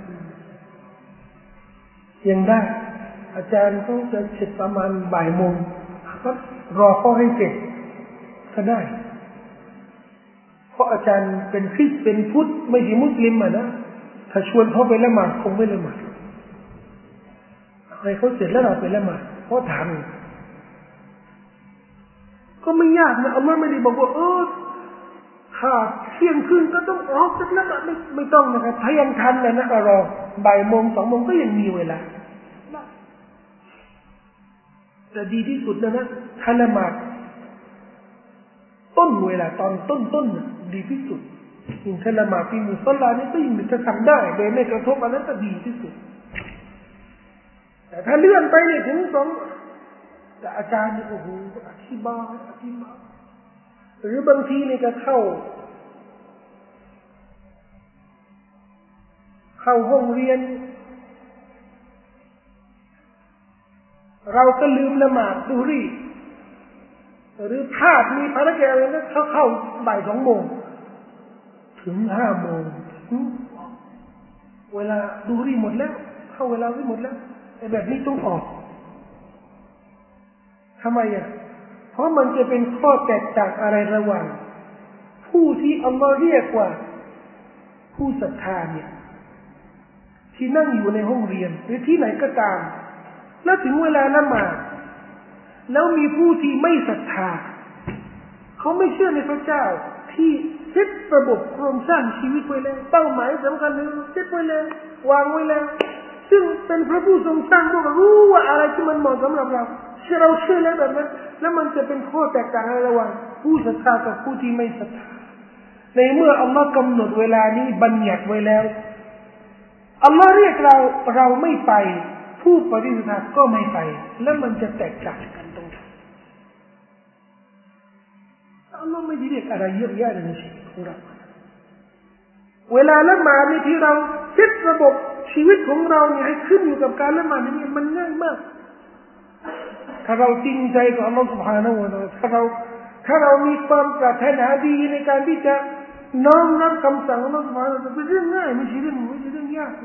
Speaker 2: ยังได้อาจารย์เขาจะเสร็จประมาณบ่ายโมงก็รอเขาให้เสร็จก็ได้เพราะอาจารย์เป็นคริสต์เป็นพุทธไม่ใช่มุสลิมนะถ้าชวนเขาไปละหมาดคงไม่ละหมาดให้เขาเสร็จแล้วเราไปละหมาดเพราะทันก็ไม่ยากนะอัลลอฮ์ไม่ได้บอกว่าถ้าเที่ยงคืนก็ต้องออกจากละหมาดไม่ต้องนะครับถ้ายังทันเลยนะก็รอบ่ายโมง2 โมงก็ยังมีเวลาแต่ดีที่สุดนะถ้าละหมาดต้นเวลาตอนต้นดีที่สุดยิ่งถ้าละหมาดที่มุศอลานี่ก็ยิ่งจะทำได้โดยไม่กระทบอันนั้นก็ดีที่สุดแต่ถ้าเลื่อนไปเนี่ยถึงสองแต่อาจารย์นี่โอ้โหอธิบายหรือบางทีนี่ก็เข้าห้องเรียนเราก็ลืมละหมาดซุฮรีหรือพลาดมีภารกิจอะไรนั้นเข้าบ่าย2 โมงถึง5 โมงเวลาซุฮรีหมดแล้วเข้าเวลาที่หมดแล้วไอ้แบบนี้ต้องออกทำไมอ่ะเพราะมันจะเป็นข้อแตกต่างอะไรระหว่างผู้ที่อัลลอฮ์เรียกว่าผู้ศรัทธาเนี่ยที่นั่งอยู่ในห้องเรียนหรือที่ไหนก็ตามแล้วถึงเวลาละหมาดแล้วมีผู้ที่ไม่ศรัทธาเขาไม่เชื่อในพระเจ้าที่เซตระบบโครงสร้างชีวิตไว้แล้วเป้าหมายสำคัญเลยเซตไว้แล้ววางไว้แล้วซึ่งเป็นพระผู้ทรงสร้างด้วยรู้ว่าอะไรที่มันเหมาะสำหรับเราเชื่อแล้วแบบนั้นแล้วมันจะเป็นข้อแตกต่างระหว่างผู้ศรัทธากับผู้ที่ไม่ศรัทธาในเมื่ออัลลอฮ์กำหนดเวลานี้บัญญัติไว้แล้วอัลลอฮ์เรียกเราไม่ไปผู้ปฏิเสธก็ไม่ไปแล้วมันจะแตกต่างกันตรงไหนอัลลอฮ์ไม่ได้เรียกอะไรเยอะแยะในชีวิตของเราเวลาละหมาดที่เราเซตระบบชีวิตของเราเนี่ยให้ขึ้นอยู่กับการละหมาดนี่มันง่ายมากถ้าเราจริงใจกับอัลลอฮ์ سبحانه และ تعالى ถ้าเรามีความปรารถนาดีในการที่จะน้อมรับคำสั่งของอัลลอฮ์ سبحانه และ تعالى เป็นเรื่องง่ายไม่ใช่เรื่องยาก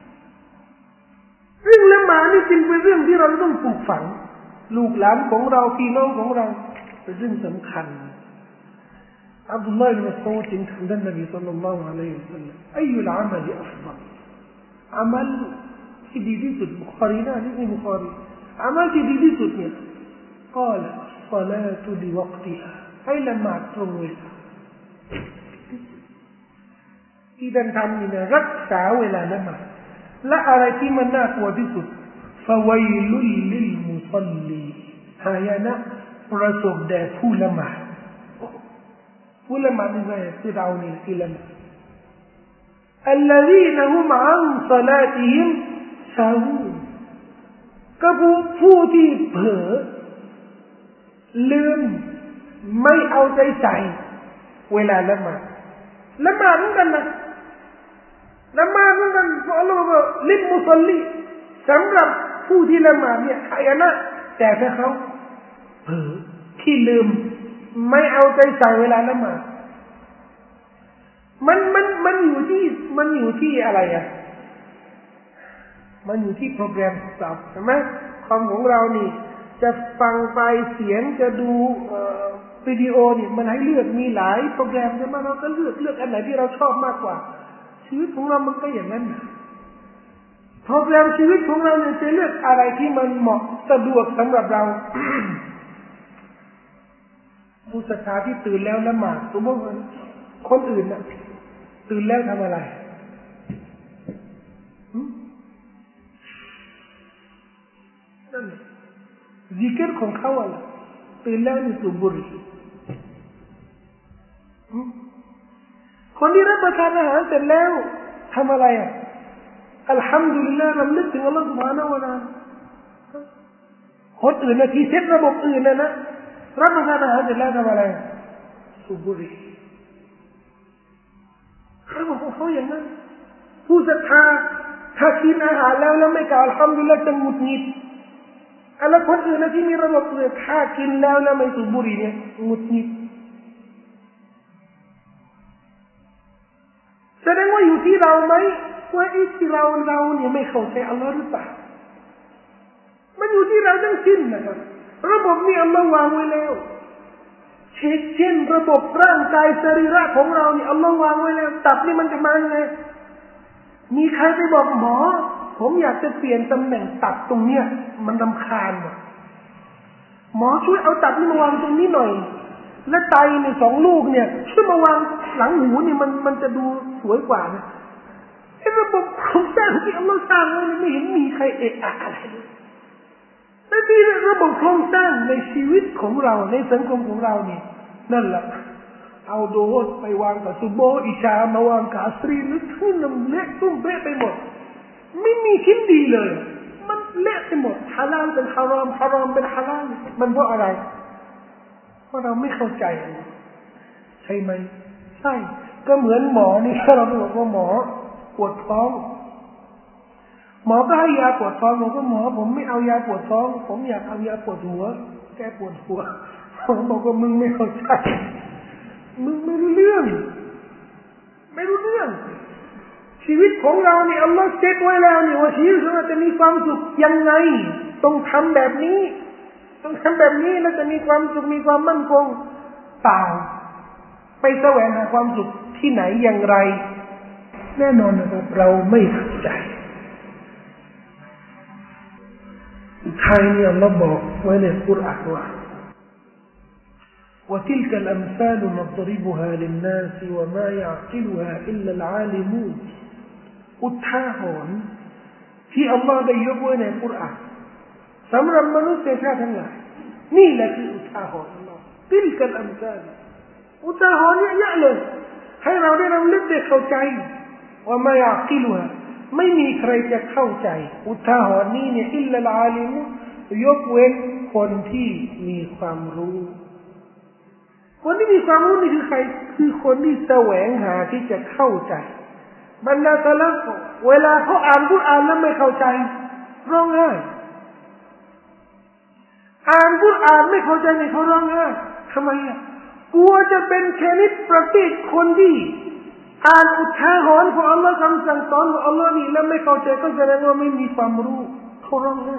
Speaker 2: เรื่องละหมาดนี่จึงเป็นเรื่องที่เราต้องปลูกฝังลูกหลานของเราพี่น้องของเราเป็นเรื่องสำคัญอับดุลลอฮ์ อิบนุ มัสอูดจึงถามท่านนบีศ็อลลัลลอฮุอะลัยฮิวะซัลลัมอัยยุลอามัลอัฟฎอลอามัลที่ดีที่สุดบุคอรีนะนี่บุคอรีอามัลที่ดีที่สุดเนี่ยกล่าวศอลาตุลิวักติฮาให้ละหมาดตรงเวลาที่ท่านทำนี่นะรักษาเวลาละหมาดและอะไรที่มันน่ากลัวที่สุดฟะวัยลุลลิลมุศอลลีหายนะประสบแด่ผู้ละหมาดผู้ละหมาดนี่ไงที่เรานี่ที่ละหมาด الذين هم عن صلاتهم ساهون ก็ผู้ที่เผลอลืมไม่เอาใจใส่เวลาละหมาดเหมือนกันนะละหมาดเหมือนกันเพราะอัลลอฮฺบอกลิลมุศอลลีสำหรับผู้ที่ละหมาดเนี่ยหายนะแต่ถ้าเขาเผลอที่ลืมไม่เอาใจใส่เวลาละหมาดมันอยู่ที่อะไรอ่ะมันอยู่ที่โปรแกรมของเราใช่ไหมคอมของเรานี่จะฟังไปเสียงจะดูวิดีโอนี่มันให้เลือกมีหลายโปรแกรมใช่ไหมเราก็เลือกอันไหนที่เราชอบมากกว่าชีวิตของเรามันก็อย่างนั้นโปรแกรมชีวิตของเราเนี่ยจะเลือกอะไรที่มันเหมาะสะดวกสำหรับเรา ผู้ศรัทธาที่ตื่นแล้วละหมาดสมมติคนอื่นน่ะตื่นแล้วทำอะไรนั่นซิกร์ของเขาอะไรตื่นแล้วนี่สูบบุหรี่คนที่รับประทานอาหารเสร็จแล้วทำอะไรอ่ะอัลฮัมดุลิลลาห์รำลึกถึงอัลลอฮฺ سبحانه และ تعالى คนอื่นนะที่เซ็ตระบบอื่นนะรับประทานอาหารเสร็จแล้วทำอะไรสูบบุหรี่ระบบของเขาอย่างนั้นผู้ศรัทธาถ้ากินอาหารแล้วไม่กล่าวอัลฮัมดุลิลลาห์จะหงุดหงิดแล้วคนอื่นนะที่มีระบบเนี่ยถ้ากินแล้วไม่สูบบุหรี่เนี่ยหงุดหงิดแสดงว่าอยู่ที่เราไหมว่าที่เราเนี่ยไม่เข้าใจอัลลอฮ์หรือเปล่ามันอยู่ที่เราทั้งสิ้นนะครับระบบนี้อัลลอฮ์วางไว้แล้วเช่นระบบร่างกายสรีระของเราเนี่ยอัลลอฮ์วางไว้แล้วตับนี่มันจะมาไงมีใครไปบอกหมอผมอยากจะเปลี่ยนตำแหน่งตับตรงเนี้ยมันรำคาญหมอช่วยเอาตับนี่มาวางตรงนี้หน่อยและไตเนี่ย2 ลูกเนี่ยช่วยมาวางหลังหูนี่มันจะดูสวยกว่านะไอ้ระบบโครงสร้างที่อัลลอฮ์สร้างไว้ไม่เห็นมีใครเอะอะอะไรเลยแต่ที่ระบบโครงสร้างในชีวิตของเราในสังคมของเราเนี่ยนั่นแหละเอาโดสไปวางกับซุโบอิชามาวางกับอัสรีนึกขึ้นน้ำเละตุ้มเป๊ะไปหมดไม่มีชิ้นดีเลยมันเละไปหมดฮาลาลเป็นฮารอมฮารอมเป็นฮาลาลมันเพราะอะไรเพราะเราไม่เข้าใจใช่ไหมใช่ก็เหมือนหมอนี่เราบอกว่าหมอปวดท้องหมอก็ให้ยาปวดท้องบอกว่าหมอผมไม่เอายาปวดท้องผมอยากเอายาปวดหัวแก้ปวดหัวหมอบอกว่ามึงไม่เข้าใจมึงไม่รู้เรื่องชีวิตของเราเนี่ยอัลลอฮ์เซตไว้แล้วนี่ว่าชีวิตของเราจะมีความสุขยังไงต้องทำแบบนี้แล้วจะมีความสุขมีความมั่นคงเปล่าไปแสวงหาความสุขที่ไหนอย่างไรแน่นอนนะครับเราไม่เข้าใจไทยเนี่ยอัลลอฮ์บอกไว้ในกุรอานว่า وتلك الأمثال نضربها للناس وما يعقلها إلا العالمون อุทาหรณ์ที่อัลลอฮ์ได้ยกไว้ในกุรอานสำหรับมนุษยชาติทั้งหลายนี่แหละคืออุทาหรณ์อัลลอฮ์ تلك الأمثال อุทาหรณ์เยอะเลยให้เราได้รำลึกได้เข้าใจว่าما يعقلهاไม่มีใครจะเข้าใจอุทาหรณ์นี้เนี่ยอิลลัลอาลิมุยกเว้นคนที่มีความรู้คนที่มีความรู้นี่คือใครคือคนที่แสวงหาที่จะเข้าใจบรรดาซะลัฟเวลาเขาอ่านกุรอานแล้วไม่เข้าใจร้องไห้อ่านกุรอานไม่เข้าใจนี่เขาร้องไห้ทำไมอ่ะกลัวจะเป็นชนิดประเภทคนที่อ่านอุทาหรณ์ของอัลลอฮ์คำสั่งสอนของอัลลอฮ์นี่แล้วไม่เข้าใจก็แสดงว่าไม่มีความรู้เขาร้องไห้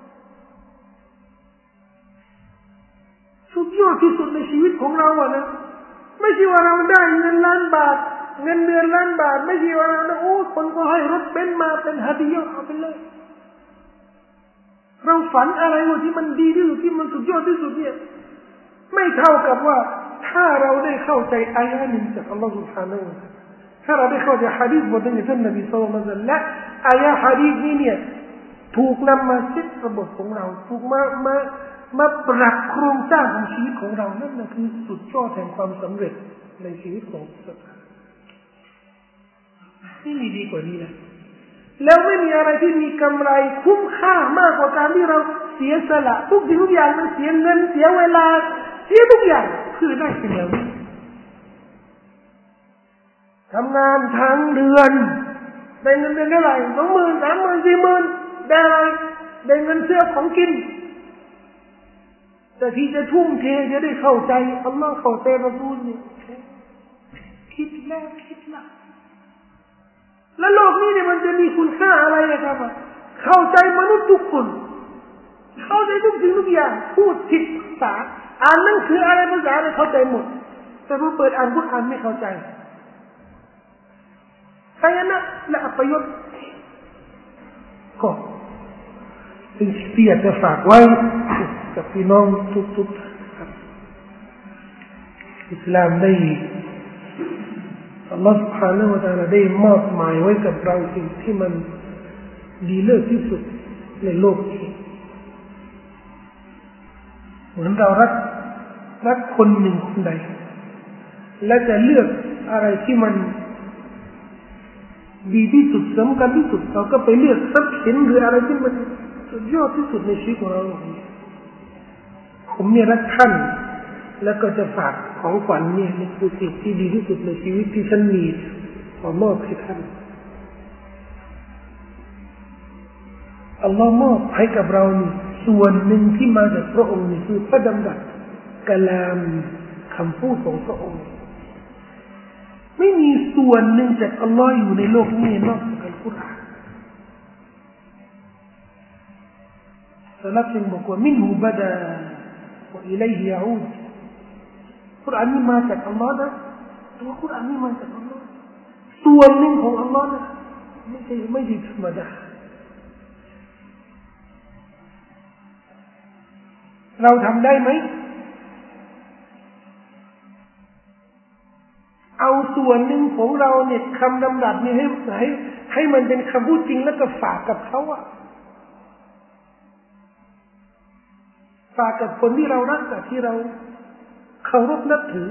Speaker 2: สุดยอดที่สุดในชีวิตของเราอ่ะนะไม่ใช่ว่าเราได้เงินล้านบาทเงินเดือนล้านบาทไม่ใช่ว่าเราโอ้คนก็ให้รถเบนซ์มาเป็นฮะดียะเอาไปเลยเราฝันอะไรว่าที่มันดีที่สุดที่มันสุดยอดที่สุดเนี่ยไม่เท่ากับว่าถ้าเราได้เข้าใจอายะห์นี้จากอัลลอฮฺ سبحانه และ تعالى ถ้าเราได้เข้าใจหะดีษบทนี้จากท่านนบีศ็อลลัลลอฮุอะลัยฮิวะซัลลัมและอายะห์หะดีษนี้เนี่ยถูกนำมาเซตระบบของเราถูกมาปรับโครงสร้างของชีวิตของเรานั่นน่ะคือสุดยอดแห่งความสำเร็จในชีวิตของสัตว์ไม่มีดีกว่านี้นะแล้วไม่มีอะไรที่มีกำไรคุ้มค่ามากกว่าการที่เราเสียสละทุกสิ่งทุกอย่างมันเสียเงินเสียเวลาเสียทุกอย่างเพื่อได้สิ่งเหล่านี้ทำงานทั้งเดือนได้เงินเดือนเท่าไหร่20,000 30,000 40,000ได้อะไรได้เงินเสื้อของกินแต่ที่จะทุ่มเทจะได้เข้าใจอัลลอฮ์เข้าใจรอซูลนี่คิดแล้วแล้วโลกนี้เนี่ยมันจะมีคุณค่าอะไรนะครับเข้าใจมนุษย์ทุกคนเข้าใจทุกสิ่งทุกอย่างพูดผิดภาษาอ่านหนังสืออะไรภาษาอะไรเข้าใจหมดแต่พอเปิดอ่านกุรอานไม่เข้าใจใครนะและอัปยศก็เป็นสิ่งที่อยากจะฝากไว้กับพี่น้องทุกๆครับอิสลามได้อัลลอฮฺ سبحانه และ تعالى ได้มอบหมายไว้กับเราสิ่งที่มันดีเลิศที่สุดในโลกนี้เหมือนเรารักคนหนึ่งคนใดและจะเลือกอะไรที่มันดีที่สุดสำคัญที่สุดเราก็ไปเลือกทรัพย์สินหรืออะไรที่มันสุดยอดที่สุดในชีวิตของเราผมเนี่ยรักท่านแล้วก็จะฝากของขวัญเนี่ยนี่คือสิ่งที่ดีที่สุดในชีวิตที่ฉันมีขอมอบให้ท่านอัลลอฮ์มอบให้กับเรานี่ส่วนหนึ่งที่มาจากพระองค์นี่คือพระดำรัสกะลามคำพูดของพระองค์ไม่มีส่วนหนึ่งจากอัลลอฮ์อยู่ในโลกนี้นอกจากอัลกุรอานสลับจึงบอกว่ามินหูบะดาวะอิลัยฮิยะอูดกุรอานนี้มาจากอัลลอฮ์นะตัวกุรอานนี้มาจากอัลลอฮ์ส่วนหนึ่งของอัลลอฮ์นะไม่ใช่ธรรมดาเราทำได้ไหมเอาส่วนหนึ่งของเราเนี่ยคำดำรัสเนี่ยให้มันเป็นคำพูดจริงแล้วก็ฝากกับเขาอะฝากกับคนที่เรารักกับที่เราเคารพนับถือ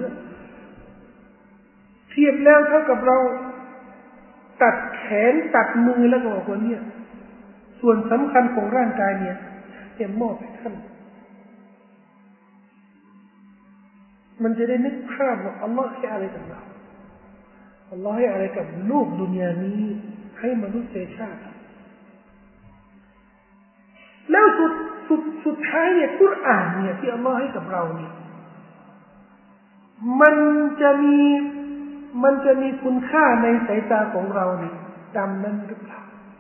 Speaker 2: เทียบแล้วเท่ากับเราตัดแขนตัดมือแล้วก็บอกว่าเนี่ยส่วนสำคัญของร่างกายเนี่ยมอบให้ท่านมันจะได้นึกภาพว่าอัลลอฮ์ให้อะไรกับเราอัลลอฮ์ให้อะไรกับโลกดุนยานี้ให้มนุษยชาติแล้วสุดท้ายเนี่ยกุรอานเนี่ยที่อัลลอฮ์ให้กับเราเนี่ยมันจะมีคุณค่าในสายตาของเราเนี่ยตามนั้นหรือเปล่า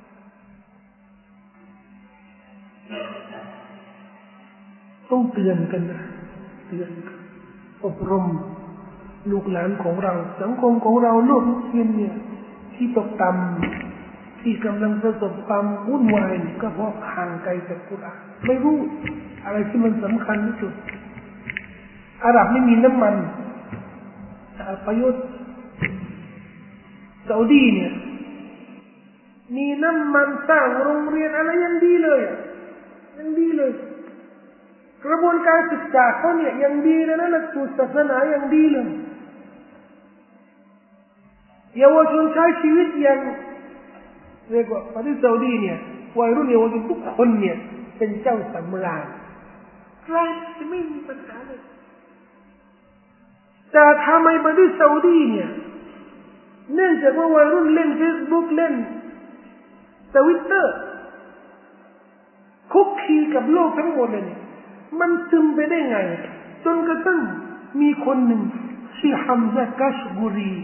Speaker 2: ต้องเตือนกันนะเตือนอบรมลูกหลานของเราสังคมของเราโลกมุสลิมเนี่ยที่ตกต่ำที่กำลังประสบความวุ่นวายก็เพราะห่างไกลจากกุรอานไม่รู้อะไรที่มันสำคัญที่สุดอาหรับไม่มีน้ำมันประโยชน์ซาอุดีเนี่ยมีน้ำมันสร้างโรงเรียนอะไรยังดีเลยยังดีเลยกระบวนการศึกษาเขาเนี่ยยังดีเลยนะหลักสูตรศาสนายังดีเลยเยาวชนใช้ชีวิตอย่างเรียกว่าประเทศซาอุดีเนี่ยวัยรุ่นเยาวชนทุกคนเนี่ยเป็นเจ้าสำราญใครจะไม่มีปัญหาเลยแต่ทำไมประเทศซาอุดีเนี่ยเนื่องจากว่าวัยรุ่นเล่น Facebook เล่น Twitter คุกคีกับโลกทั้งหมดเลยมันซึมไปได้ไงจนกระทั่งมีคนหนึ่งชื่อฮัมซะกัชบุรี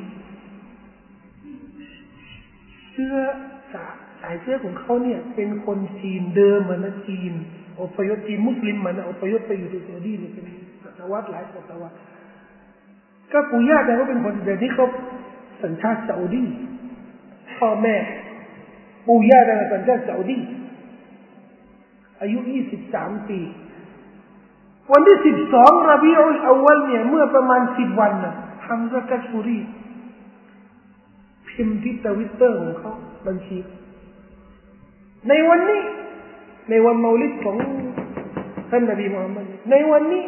Speaker 2: สายเชื้อของเขาเนี่ยเป็นคนจีนเดิมนะจีนอพยพจีนมุสลิมมันอพยพไปอยู่ที่ซาอุดีเนี่ยเป็นศตวรรษหลายศตวรรษก็ปู่ย่าแต่ว่าเป็นคนเดี๋ยวนี้เขาสัญชาติซาอุดีพ่อแม่ปู่ย่าแต่สัญชาติซาอุดีอายุ23 ปีวันที่12 รบีอุลอวัลเนี่ยเมื่อประมาณ10 วันนะฮัมซะกัชบุรีพิมพ์ที่ทวิตเตอร์ของเขาบัญชีในวันนี้ในวันเมาลิดของท่านนบีมุฮัมมัดในวันนี้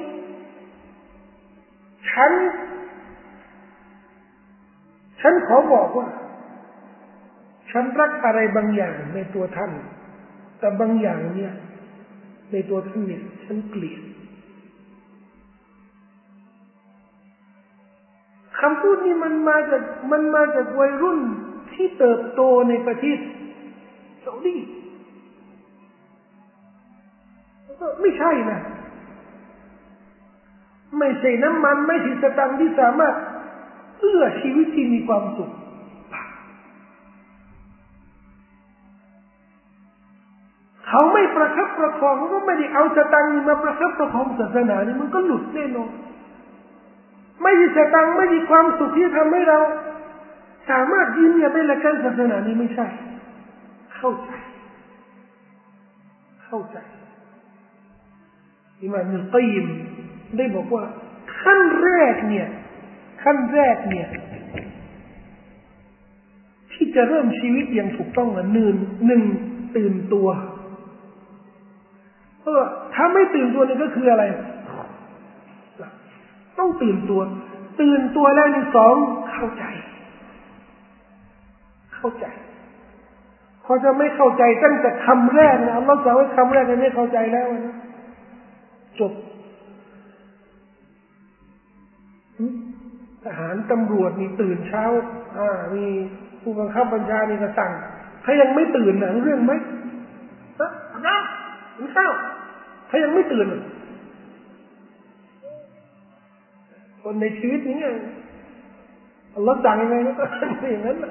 Speaker 2: ฉันขอบอกว่าฉันรักอะไรบางอย่างในตัวท่านแต่บางอย่างเนี่ยในตัวท่านเนี่ยฉันเกลียดคำพูดนี้มันมาจากวัยรุ่นที่เติบโตในประเทศซาอุดีไม่ใช่นะไม่ใช่น้ำมันไม่ใช่สตังค์ที่สามารถเอื้อชีวิตที่มีความสุขเขาไม่ประคับประคองเขาก็ไม่ได้เอาสตังค์มาประคับประคองศาสนานี่มันก็หลุดแน่นอนไม่มีสตังค์ไม่มีความสุขที่ทำให้เราสามารถยืนหยัดในหลักการศาสนานี้ไม่ใช่เข้าใจอิหม่ามอิบนุลกัยยิมได้บอกว่าขั้นแรกเนี่ยที่จะเริ่มชีวิตอย่างถูกต้องหนึ่งตื่นตัวเพราะถ้าไม่ตื่นตัวนี่ก็คืออะไรต้องตื่นตัวแล้วนี่สองเข้าใจพอจะไม่เข้าใจตั้งแต่คำแรกนะอัลลอฮฺสั่งให้คำแรกไม่เข้าใจแล้วนะจบทหารตำรวจนี่ตื่นเช้ามีผู้บังคับบัญชานี่ก็สั่งถ้ายังไม่ตื่นเรื่องไหมนะกินข้าวถ้ายังไม่ตื่นคนในชีวิตนี้อัลลอฮฺสั่งยังไงก็อย่างนั้น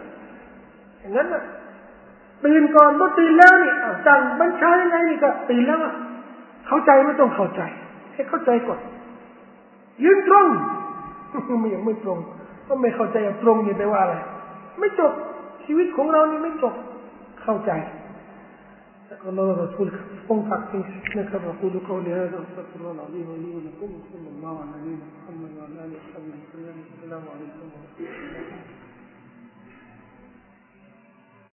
Speaker 2: ตื่นก่อนก็ตื่นแล้วนี่สั่งบัญชายังไงนี่ก็ตื่นแล้วเข้าใจไม่ต้องเข้าใจให้เข้าใจก่อนยืนตรงยังไม่ตรงก็ไม่เข้าใจตรงนี่แปลว่าอะไรไม่จบชีวิตของเรานี่ไม่จบเข้าใจالله ورسوله انفع فيك نكر أقول قولي هذا أستغفر الله العظيم لي ولكم وصلى الله على نبينا محمد وعلى آله وصحبه وسلم السلام عليكم ورحمة الله